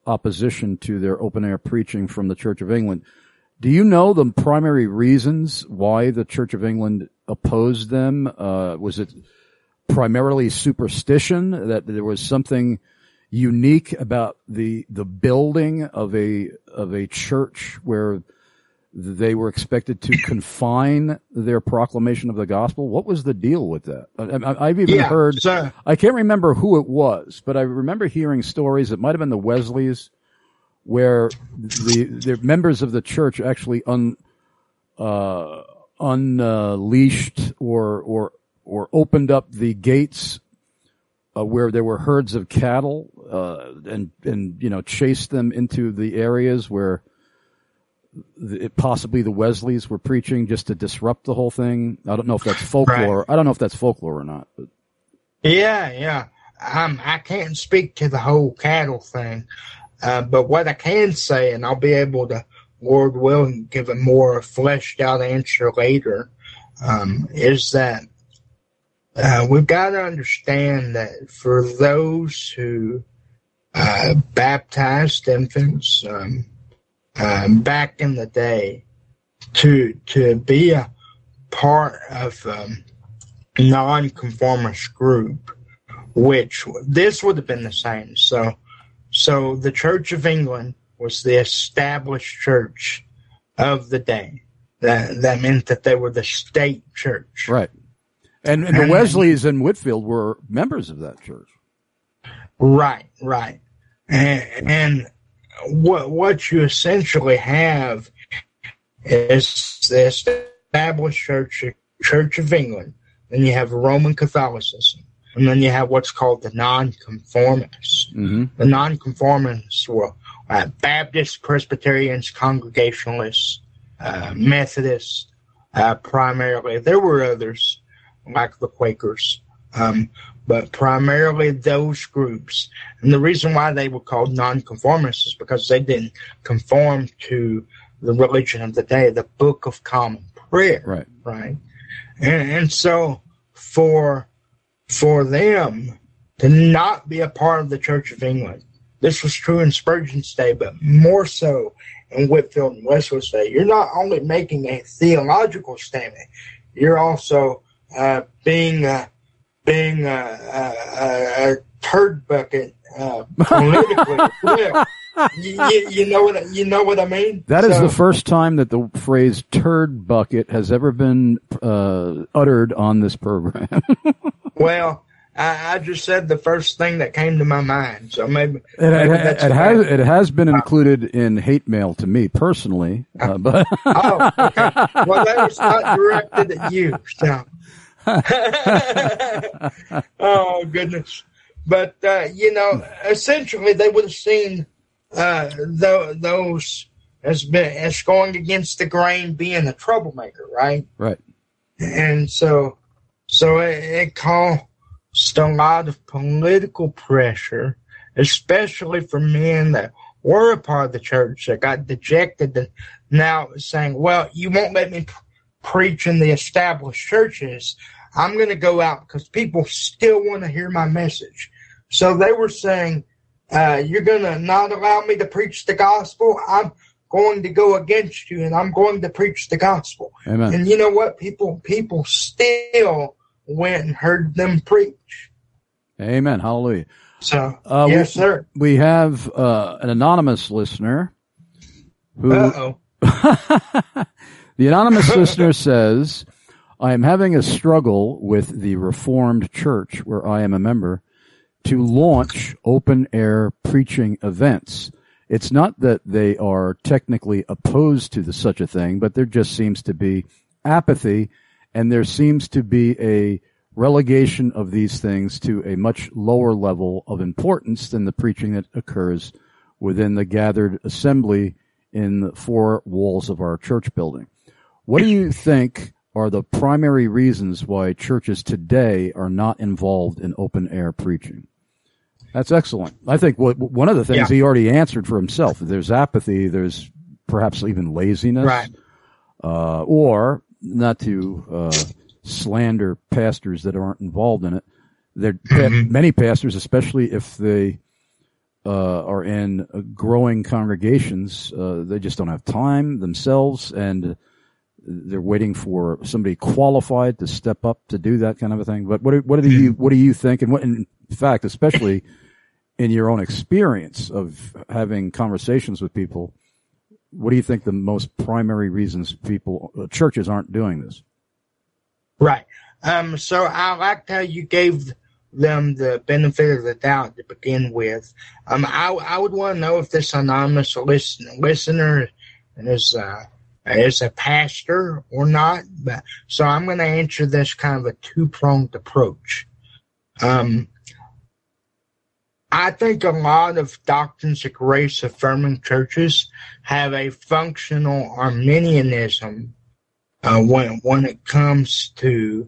opposition to their open-air preaching from the Church of England. Do you know the primary reasons why the Church of England opposed them? Uh, was it primarily superstition, that there was something unique about the the building of a of a church where they were expected to confine their proclamation of the gospel? What was the deal with that? I, I've even yeah, heard, so, I can't remember who it was, but I remember hearing stories, it might have been the Wesleys, where the, the members of the church actually un, uh, unleashed or, or, or opened up the gates uh, where there were herds of cattle, uh, and, and, you know, chased them into the areas where the, possibly the Wesleys were preaching, just to disrupt the whole thing. I don't know if that's folklore. Right. I don't know if that's folklore or not. But. Yeah, yeah. Um, I can't speak to the whole cattle thing, uh, but what I can say, and I'll be able to, Lord willing, give a more fleshed out answer later, um, is that uh, we've got to understand that for those who uh, baptized infants, um, Um, back in the day, to to be a part of um, non-conformist group, which this would have been the same. So, so the Church of England was the established church of the day. That that meant that they were the state church, right? And, and the Wesleys in Whitfield were members of that church, right? Right, and. and What what you essentially have is the established church, Church of England, then you have Roman Catholicism, and then you have what's called the nonconformists. Mm-hmm. The nonconformists were uh, Baptists, Presbyterians, Congregationalists, uh, Methodists, uh, primarily. There were others, like the Quakers, um, but primarily those groups. And the reason why they were called nonconformists is because they didn't conform to the religion of the day, the Book of Common Prayer. Right. Right. And, and so for for them to not be a part of the Church of England, this was true in Spurgeon's day, but more so in Whitfield and Wesley's day, you're not only making a theological statement, you're also uh, being uh, being a, a, a turd bucket uh, politically. Yeah. you, you, you know what you know what I mean? That is so, the first time that the phrase "turd bucket" has ever been uh, uttered on this program. Well, I, I just said the first thing that came to my mind, so maybe, it, maybe it, that's it has right. it has been included in hate mail to me personally, uh, but oh, okay. Well, that was not directed at you, so. Oh goodness! But uh, you know, essentially, they would have seen uh, th- those as been, as going against the grain, being a troublemaker, right? Right. And so, so it, it caused a lot of political pressure, especially for men that were a part of the church that got dejected and now saying, "Well, you won't let me." preach in the established churches, I'm going to go out because people still want to hear my message. So they were saying, uh, you're going to not allow me to preach the gospel? I'm going to go against you and I'm going to preach the gospel. Amen. And you know what? People, people still went and heard them preach. Amen. Hallelujah. So, uh, yes, we, sir. We have uh, an anonymous listener who... Uh-oh. The anonymous listener says, I am having a struggle with the Reformed Church, where I am a member, to launch open-air preaching events. It's not that they are technically opposed to the, such a thing, but there just seems to be apathy, and there seems to be a relegation of these things to a much lower level of importance than the preaching that occurs within the gathered assembly in the four walls of our church building. What do you think are the primary reasons why churches today are not involved in open-air preaching? That's excellent. I think what, one of the things yeah. he already answered for himself. There's apathy. There's perhaps even laziness. Right. Uh, or, not to uh, slander pastors that aren't involved in it, there mm-hmm. many pastors, especially if they uh, are in uh, growing congregations. Uh, they just don't have time themselves, and they're waiting for somebody qualified to step up to do that kind of a thing. But what do, what do you what do you think? And what, in fact, especially in your own experience of having conversations with people, what do you think the most primary reasons people uh, churches aren't doing this? Right. Um. So I liked how you gave them the benefit of the doubt to begin with. Um, I I would want to know if this anonymous listen, listener is uh, is a pastor or not. But so I'm going to answer this kind of a two pronged approach. Um, I think a lot of doctrines of grace affirming churches have a functional Arminianism uh, when when it comes to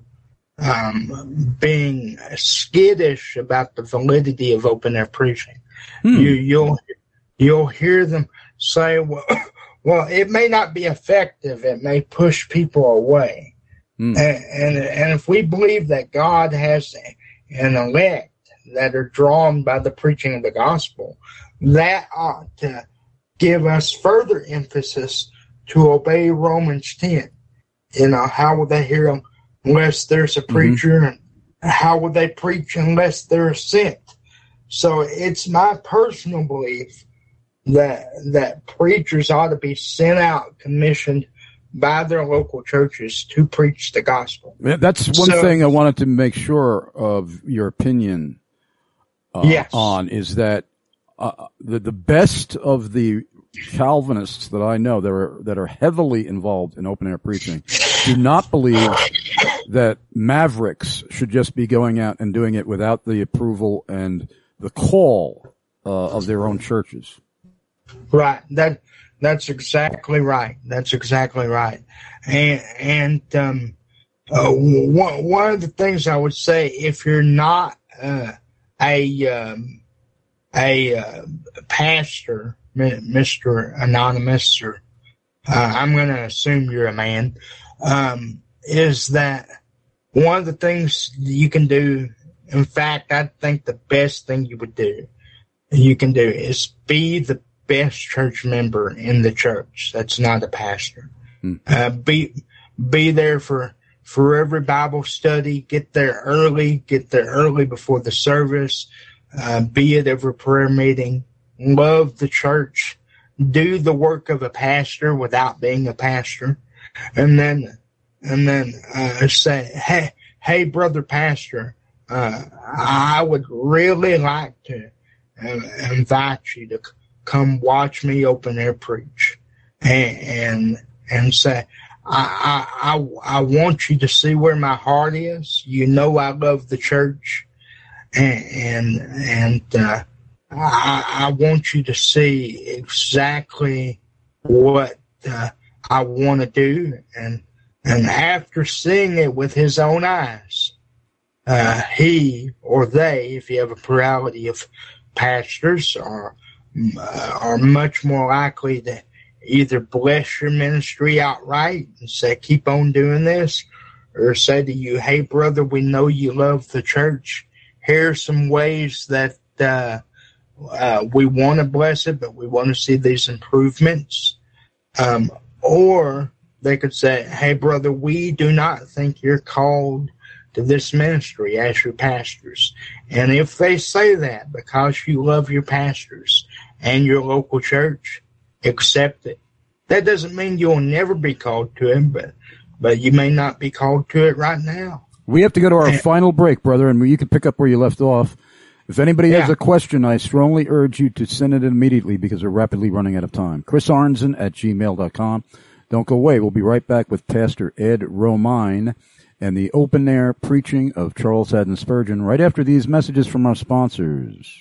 Um, being skittish about the validity of open air preaching. Hmm. You, you'll you'll hear them say, "Well, well, it may not be effective. It may push people away." Hmm. And, and and if we believe that God has an elect that are drawn by the preaching of the gospel, that ought to give us further emphasis to obey Romans ten. You know, how will they hear them unless there's a preacher? Mm-hmm. And how would they preach unless they're sent? So it's my personal belief that that preachers ought to be sent out, commissioned by their local churches to preach the gospel. Yeah, that's one so, thing I wanted to make sure of your opinion uh, yes. on, is that uh, the the best of the Calvinists that I know that are that are heavily involved in open air preaching do not believe that mavericks should just be going out and doing it without the approval and the call uh, of their own churches. Right. That that's exactly right. That's exactly right. And and um, uh, one one of the things I would say, if you're not uh, a um, a uh, pastor, Mister Anonymous, or uh, I'm going to assume you're a man, um, is that one of the things you can do, in fact, I think the best thing you would do, you can do, is be the best church member in the church that's not a pastor. Hmm. Uh, be be there for, for every Bible study. Get there early. Get there early before the service. Uh, be at every prayer meeting. Love the church. Do the work of a pastor without being a pastor. And then and then uh, say, hey, hey, brother pastor, uh, I would really like to uh, invite you to come watch me open air preach, and and, and say, I, I I I want you to see where my heart is. You know I love the church, and and, and uh, I, I want you to see exactly what uh, I want to do, and and after seeing it with his own eyes, uh, he or they, if you have a plurality of pastors, are uh, are much more likely to either bless your ministry outright and say, keep on doing this, or say to you, hey, brother, we know you love the church. Here's some ways that uh, uh, we want to bless it, but we want to see these improvements. Um, or they could say, hey, brother, we do not think you're called to this ministry as your pastors. And if they say that because you love your pastors and your local church, accept it. That doesn't mean you'll never be called to it, but but you may not be called to it right now. We have to go to our and, final break, brother, and you can pick up where you left off. If anybody yeah. has a question, I strongly urge you to send it immediately because we're rapidly running out of time. Chris Arnzen at gmail dot com. Don't go away. We'll be right back with Pastor Ed Romine and the open air preaching of Charles Haddon Spurgeon right after these messages from our sponsors.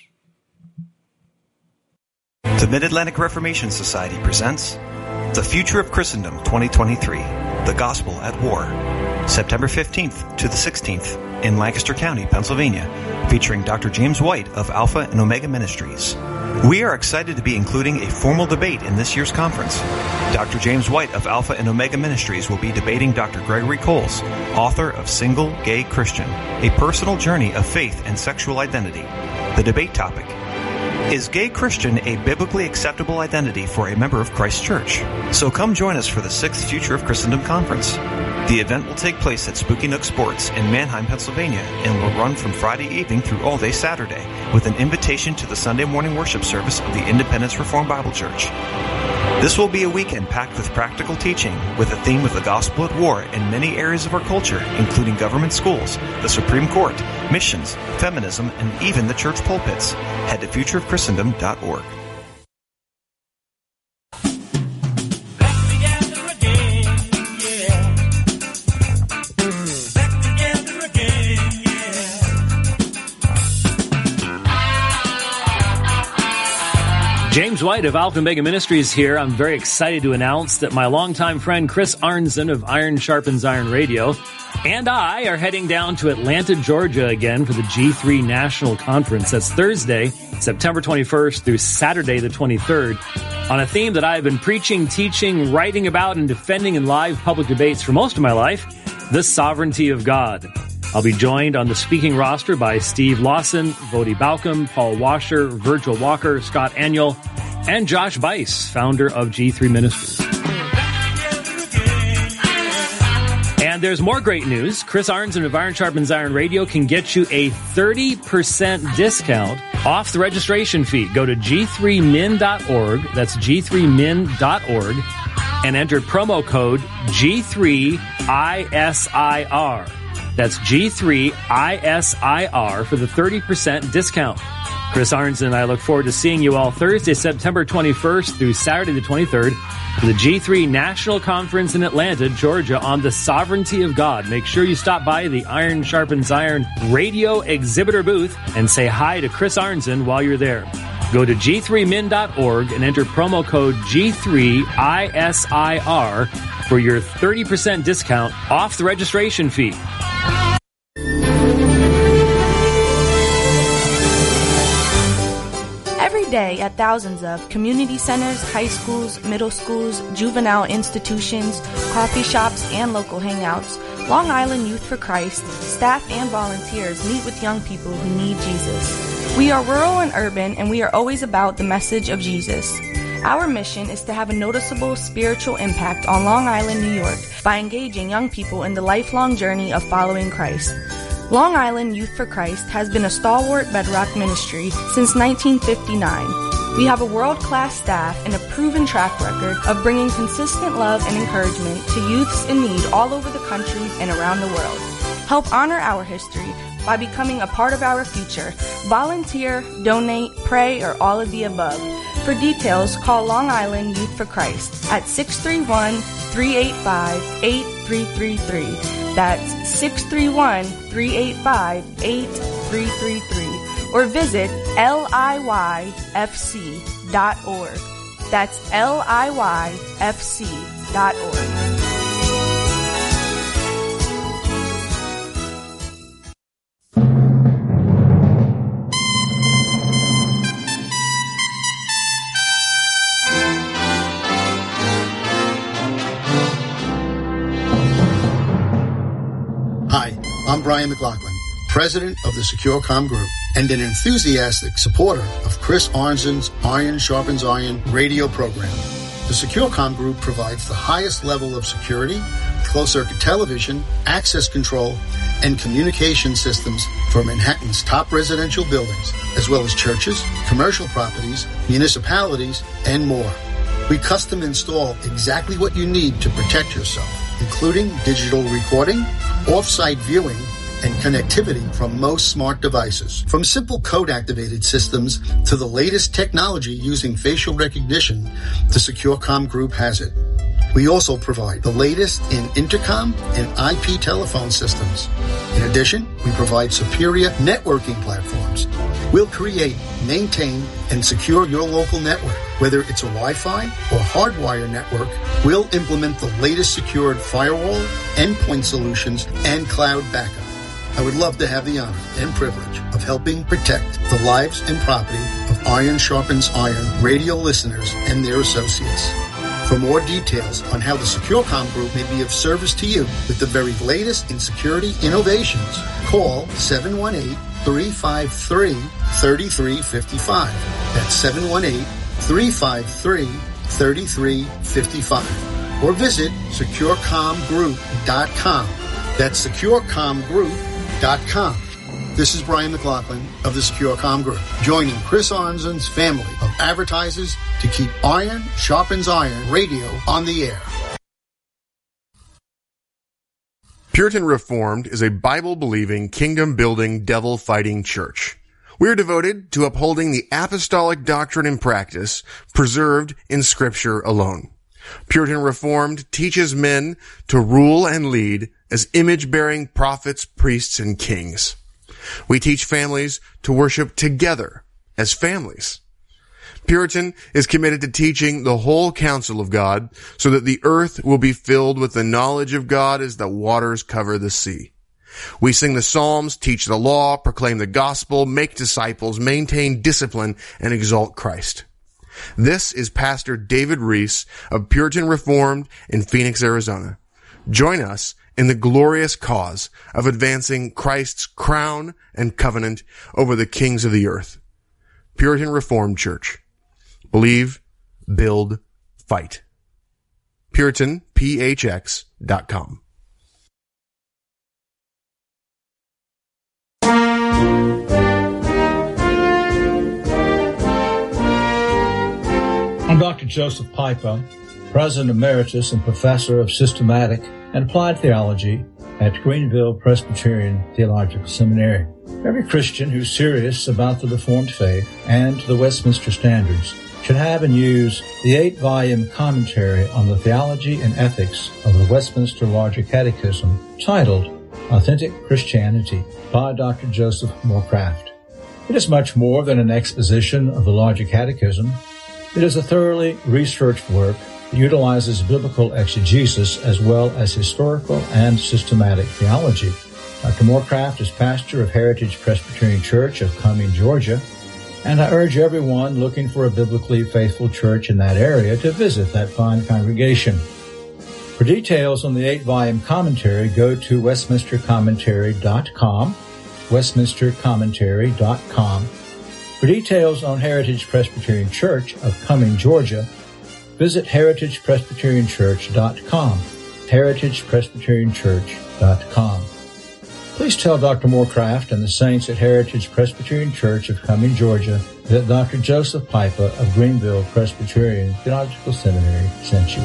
The Mid-Atlantic Reformation Society presents The Future of Christendom twenty twenty-three, The Gospel at War, September fifteenth to the sixteenth in Lancaster County, Pennsylvania, featuring Doctor James White of Alpha and Omega Ministries. We are excited to be including a formal debate in this year's conference. Doctor James White of Alpha and Omega Ministries will be debating Doctor Gregory Coles, author of Single Gay Christian, A Personal Journey of Faith and Sexual Identity. The debate topic: Is gay Christian a biblically acceptable identity for a member of Christ Church? So come join us for the sixth Future of Christendom Conference. The event will take place at Spooky Nook Sports in Manheim, Pennsylvania, and will run from Friday evening through all day Saturday, with an invitation to the Sunday morning worship service of the Independence Reformed Bible Church. This will be a weekend packed with practical teaching, with a theme of the gospel at war in many areas of our culture, including government schools, the Supreme Court, missions, feminism, and even the church pulpits. Head to future of christendom dot org. James White of Alpha Omega Ministries here. I'm very excited to announce that my longtime friend Chris Arnzen of Iron Sharpens Iron Radio and I are heading down to Atlanta, Georgia again for the G three National Conference. That's Thursday, September twenty-first through Saturday the twenty-third, on a theme that I've been preaching, teaching, writing about, and defending in live public debates for most of my life, the sovereignty of God. I'll be joined on the speaking roster by Steve Lawson, Vodi Balcom, Paul Washer, Virgil Walker, Scott Aniol, and Josh Bice, founder of G three Ministries. And there's more great news. Chris Arnzen of Iron Sharpens Iron Radio can get you a thirty percent discount off the registration fee. Go to g three min dot org. That's g three min dot org. And enter promo code G three I S I R. That's G three I S I R for the thirty percent discount. Chris Arnzen and I look forward to seeing you all Thursday, September twenty-first through Saturday the twenty-third for the G three National Conference in Atlanta, Georgia on the sovereignty of God. Make sure you stop by the Iron Sharpens Iron Radio exhibitor booth and say hi to Chris Arnzen while you're there. Go to g three min dot org and enter promo code G three I S I R for your thirty percent discount off the registration fee. Every day at thousands of community centers, high schools, middle schools, juvenile institutions, coffee shops, and local hangouts, Long Island Youth for Christ, staff and volunteers meet with young people who need Jesus. We are rural and urban, and we are always about the message of Jesus. Our mission is to have a noticeable spiritual impact on Long Island, New York, by engaging young people in the lifelong journey of following Christ. Long Island Youth for Christ has been a stalwart bedrock ministry since nineteen fifty-nine. We have a world-class staff and a proven track record of bringing consistent love and encouragement to youths in need all over the country and around the world. Help honor our history by becoming a part of our future. Volunteer, donate, pray, or all of the above. For details, call Long Island Youth for Christ at six three one, three eight five, eight three three three. That's six three one, three eight five, eight three three three. Or visit L I Y F C dot org. That's L I Y F C dot org. I'm Brian McLaughlin, president of the SecureCom Group and an enthusiastic supporter of Chris Arnzen's Iron Sharpens Iron radio program. The SecureCom Group provides the highest level of security, closed-circuit television, access control, and communication systems for Manhattan's top residential buildings, as well as churches, commercial properties, municipalities, and more. We custom install exactly what you need to protect yourself, including digital recording, off-site viewing, and connectivity from most smart devices. From simple code-activated systems to the latest technology using facial recognition, the SecureCom Group has it. We also provide the latest in intercom and I P telephone systems. In addition, we provide superior networking platforms. We'll create, maintain, and secure your local network. Whether it's a Wi-Fi or hardwire network, we'll implement the latest secured firewall, endpoint solutions, and cloud backup. I would love to have the honor and privilege of helping protect the lives and property of Iron Sharpens Iron radio listeners and their associates. For more details on how the SecureCom Group may be of service to you with the very latest in security innovations, call seven one eight, three five three, three three five five. That's seven one eight, three five three, three three five five. Or visit secure com group dot com. That's secure com group dot com. This is Brian McLaughlin of the SecureCom Group, joining Chris Arnzen's family of advertisers to keep Iron Sharpens Iron Radio on the air. Puritan Reformed is a Bible-believing, kingdom-building, devil-fighting church. We are devoted to upholding the apostolic doctrine and practice preserved in Scripture alone. Puritan Reformed teaches men to rule and lead as image-bearing prophets, priests, and kings. We teach families to worship together as families. Puritan is committed to teaching the whole counsel of God so that the earth will be filled with the knowledge of God as the waters cover the sea. We sing the Psalms, teach the law, proclaim the gospel, make disciples, maintain discipline, and exalt Christ. This is Pastor David Reese of Puritan Reformed in Phoenix, Arizona. Join us in the glorious cause of advancing Christ's crown and covenant over the kings of the earth. Puritan Reformed Church. Believe, build, fight. Puritan P H X dot com. I'm Doctor Joseph Pipa, President Emeritus and Professor of Systematic and Applied Theology at Greenville Presbyterian Theological Seminary. Every Christian who's serious about the Reformed faith and the Westminster Standards should have and use the eight-volume commentary on the theology and ethics of the Westminster Larger Catechism titled Authentic Christianity by Doctor Joseph Morecraft. It is much more than an exposition of the Larger Catechism. It is a thoroughly researched work that utilizes biblical exegesis as well as historical and systematic theology. Doctor Morecraft is pastor of Heritage Presbyterian Church of Cumming, Georgia, and I urge everyone looking for a biblically faithful church in that area to visit that fine congregation. For details on the eight-volume commentary, go to westminster commentary dot com, westminster commentary dot com. For details on Heritage Presbyterian Church of Cumming, Georgia, visit heritage presbyterian church dot com, heritage presbyterian church dot com. Please tell Doctor Morecraft and the saints at Heritage Presbyterian Church of Cumming, Georgia, that Doctor Joseph Pipa of Greenville Presbyterian Theological Seminary sent you.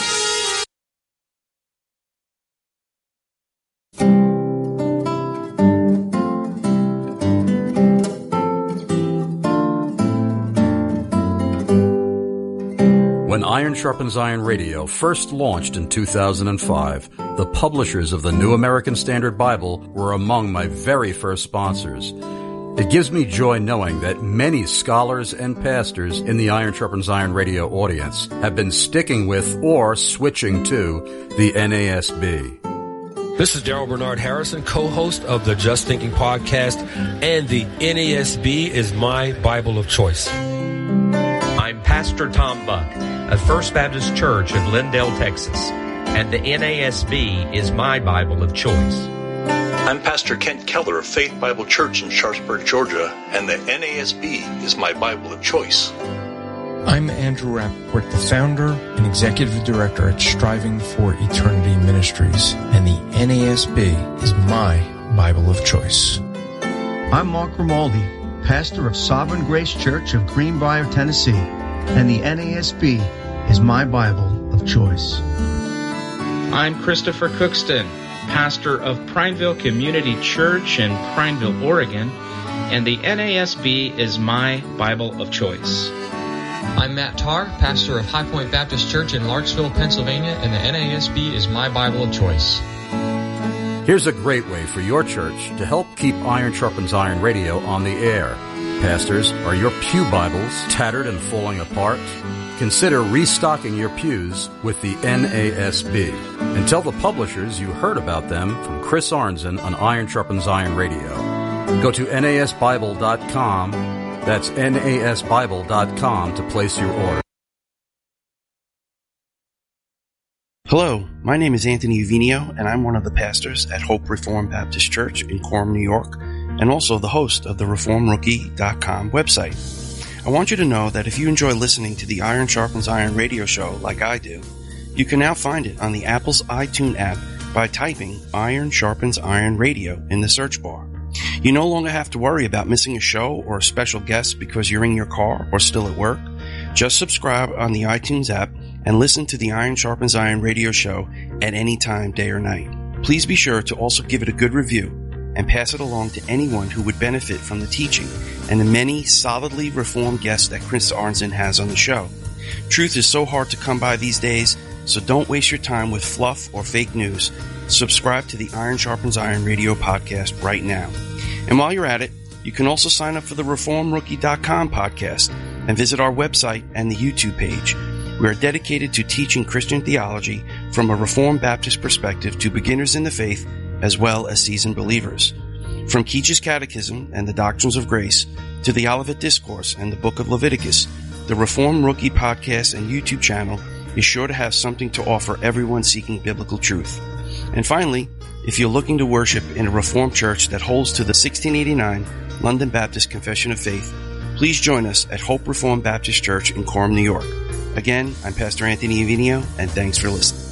When Iron Sharpens Iron Radio first launched in two thousand five, the publishers of the New American Standard Bible were among my very first sponsors. It gives me joy knowing that many scholars and pastors in the Iron Sharpens Iron Radio audience have been sticking with or switching to the N A S B. This is Daryl Bernard Harrison, co-host of the Just Thinking podcast, and the N A S B is my Bible of choice. I'm Pastor Tom Buck of First Baptist Church of Lindale, Texas, and the N A S B is my Bible of choice. I'm Pastor Kent Keller of Faith Bible Church in Sharpsburg, Georgia, and the N A S B is my Bible of choice. I'm Andrew Rappaport, the founder and executive director at Striving for Eternity Ministries, and the N A S B is my Bible of choice. I'm Mark Grimaldi, pastor of Sovereign Grace Church of Greenbrier, Tennessee, and the N A S B is my Bible of choice. I'm Christopher Cookston, pastor of Prineville Community Church in Prineville, Oregon, and the N A S B is my Bible of choice. I'm Matt Tarr, pastor of High Point Baptist Church in Larksville, Pennsylvania, and the N A S B is my Bible of choice. Here's a great way for your church to help keep Iron Sharpens Iron Radio on the air. Pastors, are your pew Bibles tattered and falling apart? Consider restocking your pews with the N A S B. And tell the publishers you heard about them from Chris Arnzen on Iron Sharpens Iron Radio. Go to N A S Bible dot com. That's N A S Bible dot com to place your order. Hello, my name is Anthony Uvinio, and I'm one of the pastors at Hope Reformed Baptist Church in Quorum, New York, and also the host of the reform rookie dot com website. I want you to know that if you enjoy listening to the Iron Sharpens Iron radio show like I do, you can now find it on the Apple's iTunes app by typing Iron Sharpens Iron Radio in the search bar. You no longer have to worry about missing a show or a special guest because you're in your car or still at work. Just subscribe on the iTunes app and listen to the Iron Sharpens Iron radio show at any time, day or night. Please be sure to also give it a good review and pass it along to anyone who would benefit from the teaching and the many solidly reformed guests that Chris Arnzen has on the show. Truth is so hard to come by these days, so don't waste your time with fluff or fake news. Subscribe to the Iron Sharpens Iron radio podcast right now. And while you're at it, you can also sign up for the reform rookie dot com podcast and visit our website and the YouTube page. We are dedicated to teaching Christian theology from a Reformed Baptist perspective to beginners in the faith as well as seasoned believers. From Keach's Catechism and the Doctrines of Grace to the Olivet Discourse and the Book of Leviticus, the Reform Rookie podcast and YouTube channel is sure to have something to offer everyone seeking biblical truth. And finally, if you're looking to worship in a Reformed church that holds to the sixteen eighty-nine London Baptist Confession of Faith, please join us at Hope Reformed Baptist Church in Quorum, New York. Again, I'm Pastor Anthony Uvinio, and thanks for listening.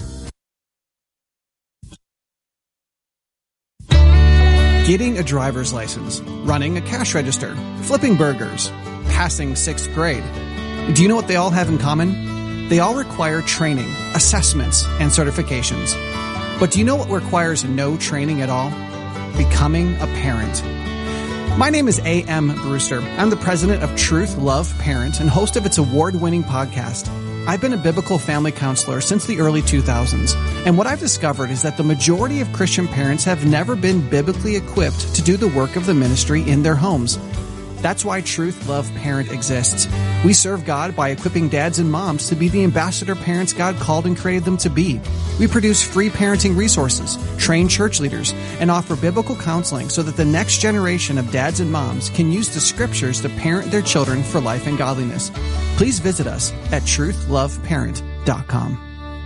Getting a driver's license, running a cash register, flipping burgers, passing sixth grade. Do you know what they all have in common? They all require training, assessments, and certifications. But do you know what requires no training at all? Becoming a parent. My name is A M. Brewster. I'm the president of Truth, Love, Parent, and host of its award-winning podcast. I've been a biblical family counselor since the early two thousands, and what I've discovered is that the majority of Christian parents have never been biblically equipped to do the work of the ministry in their homes. That's why Truth, Love, Parent exists. We serve God by equipping dads and moms to be the ambassador parents God called and created them to be. We produce free parenting resources, train church leaders, and offer biblical counseling so that the next generation of dads and moms can use the scriptures to parent their children for life and godliness. Please visit us at truth love parent dot com.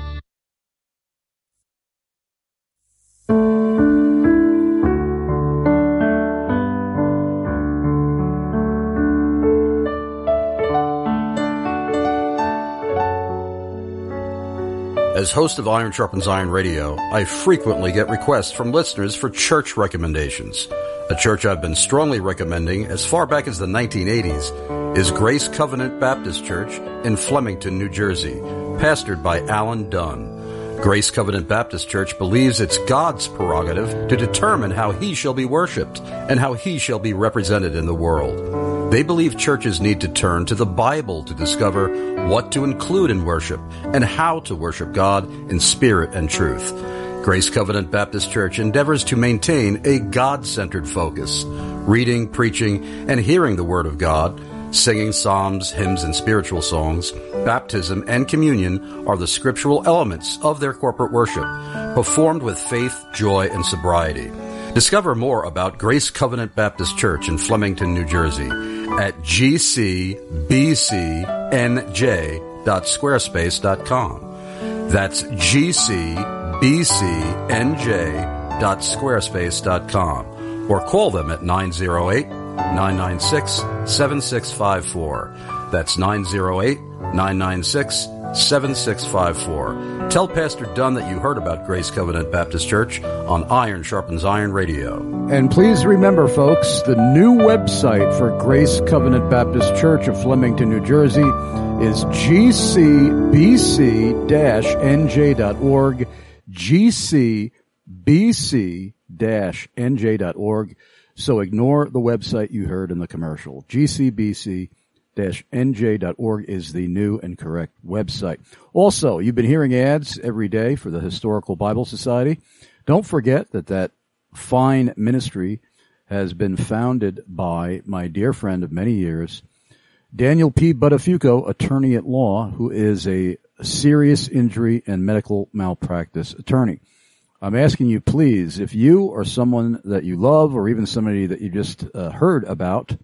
As host of Iron Sharpens Iron Radio, I frequently get requests from listeners for church recommendations. A church I've been strongly recommending as far back as the nineteen eighties is Grace Covenant Baptist Church in Flemington, New Jersey, pastored by Alan Dunn. Grace Covenant Baptist Church believes it's God's prerogative to determine how He shall be worshipped and how He shall be represented in the world. They believe churches need to turn to the Bible to discover what to include in worship and how to worship God in spirit and truth. Grace Covenant Baptist Church endeavors to maintain a God-centered focus, reading, preaching, and hearing the Word of God. Singing psalms, hymns, and spiritual songs, baptism, and communion are the scriptural elements of their corporate worship, performed with faith, joy, and sobriety. Discover more about Grace Covenant Baptist Church in Flemington, New Jersey at g c b c n j dot squarespace dot com. That's g c b c n j dot squarespace dot com, or call them at nine oh eight, nine nine six, seven six five four. That's nine oh eight, nine nine six, seven six five four. Tell Pastor Dunn that you heard about Grace Covenant Baptist Church on Iron Sharpens Iron Radio. And please remember, folks, the new website for Grace Covenant Baptist Church of Flemington, New Jersey is g c b c n j dot org, g c b c n j dot org. So ignore the website you heard in the commercial. g c b c n j dot org is the new and correct website. Also, you've been hearing ads every day for the Historical Bible Society. Don't forget that that fine ministry has been founded by my dear friend of many years, Daniel P. Buttafuoco, attorney at law, who is a serious injury and medical malpractice attorney. I'm asking you, please, if you or someone that you love or even somebody that you just uh, heard about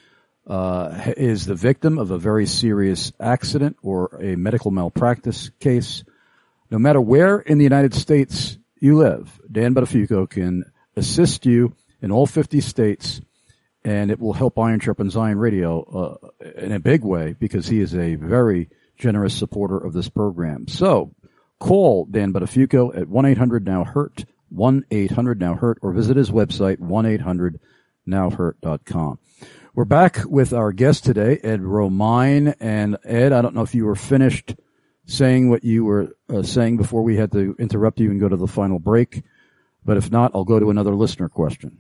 uh, is the victim of a very serious accident or a medical malpractice case, no matter where in the United States you live, Dan Buttafuoco can assist you in all fifty states, and it will help Iron Sharpens Iron Radio uh, in a big way because he is a very generous supporter of this program. So call Dan Buttafuoco at one eight hundred now hurt, one eight hundred now hurt, or visit his website, one eight hundred now hurt dot com. We're back with our guest today, Ed Romine. And Ed, I don't know if you were finished saying what you were uh, saying before we had to interrupt you and go to the final break. But if not, I'll go to another listener question.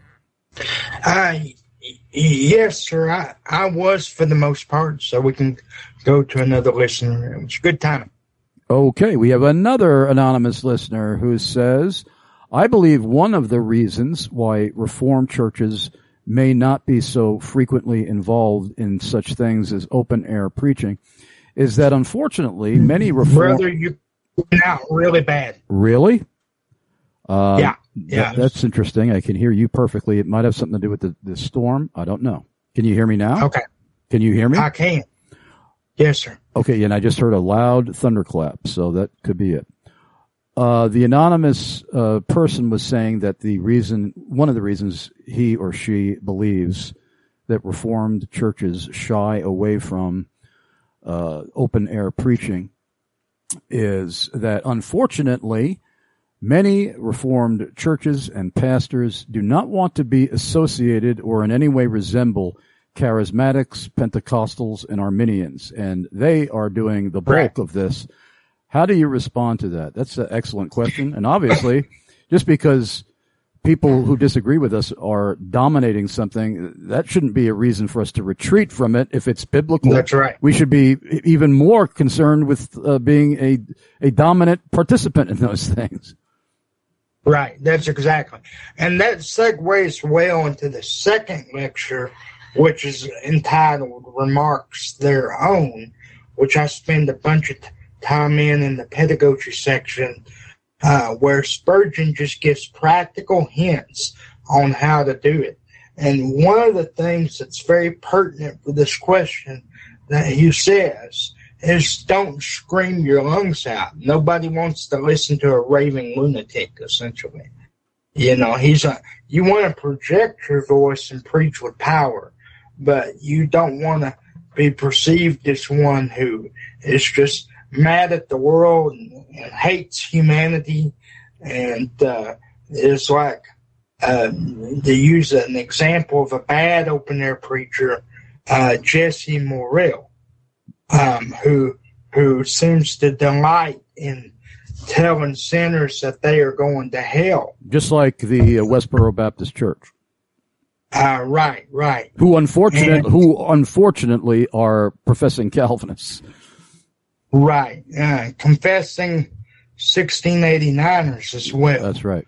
Uh, yes, sir. I, I was for the most part, so we can go to another listener. It was a good time. Okay, we have another anonymous listener who says, I believe one of the reasons why Reformed churches may not be so frequently involved in such things as open-air preaching is that, unfortunately, many Reformed... Brother, you went out really bad. Really? Uh, yeah. yeah. That, that's interesting. I can hear you perfectly. It might have something to do with the, the storm. I don't know. Can you hear me now? Okay. Can you hear me? I can. Yes, sir. Okay, and I just heard a loud thunderclap, so that could be it. Uh, the anonymous uh, person was saying that the reason, one of the reasons he or she believes that Reformed churches shy away from uh, open-air preaching is that, unfortunately, many Reformed churches and pastors do not want to be associated or in any way resemble Charismatics, Pentecostals, and Arminians, and they are doing the bulk right. of this. How do you respond to that? That's an excellent question. And obviously, just because people who disagree with us are dominating something, that shouldn't be a reason for us to retreat from it. If it's biblical, that's right. We should be even more concerned with uh, being a, a dominant participant in those things. Right. That's exactly. And that segues well into the second lecture, which is entitled Remarks Their Own, which I spend a bunch of time in in the pedagogy section, uh, where Spurgeon just gives practical hints on how to do it. And one of the things that's very pertinent for this question that he says is don't scream your lungs out. Nobody wants to listen to a raving lunatic, essentially. You know, he's a, you want to project your voice and preach with power, but you don't want to be perceived as one who is just mad at the world and, and hates humanity, and uh, is like uh, to use an example of a bad open-air preacher, uh, Jesse Morrell, um, who who seems to delight in telling sinners that they are going to hell, just like the uh, Westboro Baptist Church. Uh, right, right. Who unfortunate, and, who unfortunately are professing Calvinists. Right, uh, confessing sixteen eighty-niners as well. That's right.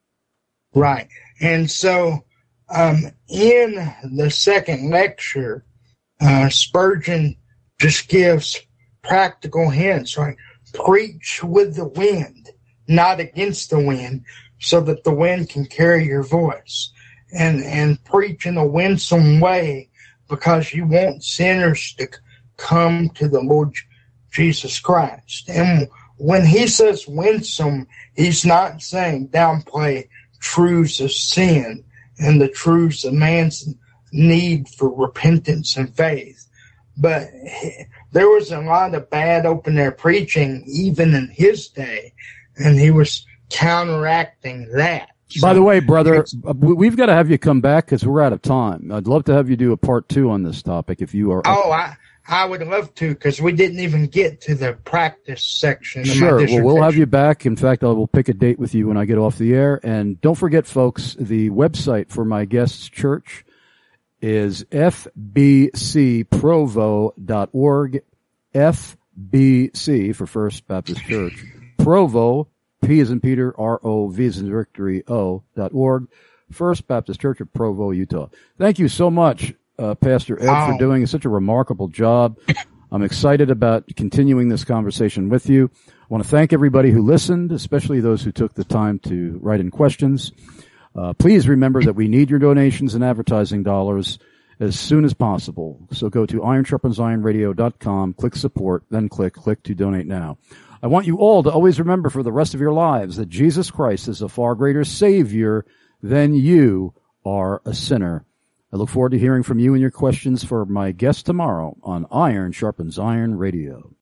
Right, and so um, in the second lecture, uh, Spurgeon just gives practical hints, right? Preach with the wind, not against the wind, so that the wind can carry your voice. And, and preach in a winsome way because you want sinners to come to the Lord Jesus Christ. And when he says winsome, he's not saying downplay truths of sin and the truths of man's need for repentance and faith. But he, there was a lot of bad open-air preaching even in his day, and he was counteracting that. So, by the way, brother, we've got to have you come back because we're out of time. I'd love to have you do a part two on this topic if you are. Oh, I, I would love to because we didn't even get to the practice section. Sure. Of my well, we'll have you back. In fact, I will pick a date with you when I get off the air. And don't forget, folks, the website for my guest's church is f b c provo dot org. F B C for First Baptist Church. Provo. P as in Peter, R O V as in Victory, O dot org. First Baptist Church of Provo, Utah. Thank you so much, uh, Pastor Ed, wow. for doing such a remarkable job. I'm excited about continuing this conversation with you. I want to thank everybody who listened, especially those who took the time to write in questions. Uh, please remember that we need your donations and advertising dollars as soon as possible. So go to iron sharpens iron radio dot com, click support, then click click to donate now. I want you all to always remember for the rest of your lives that Jesus Christ is a far greater Savior than you are a sinner. I look forward to hearing from you and your questions for my guest tomorrow on Iron Sharpens Iron Radio.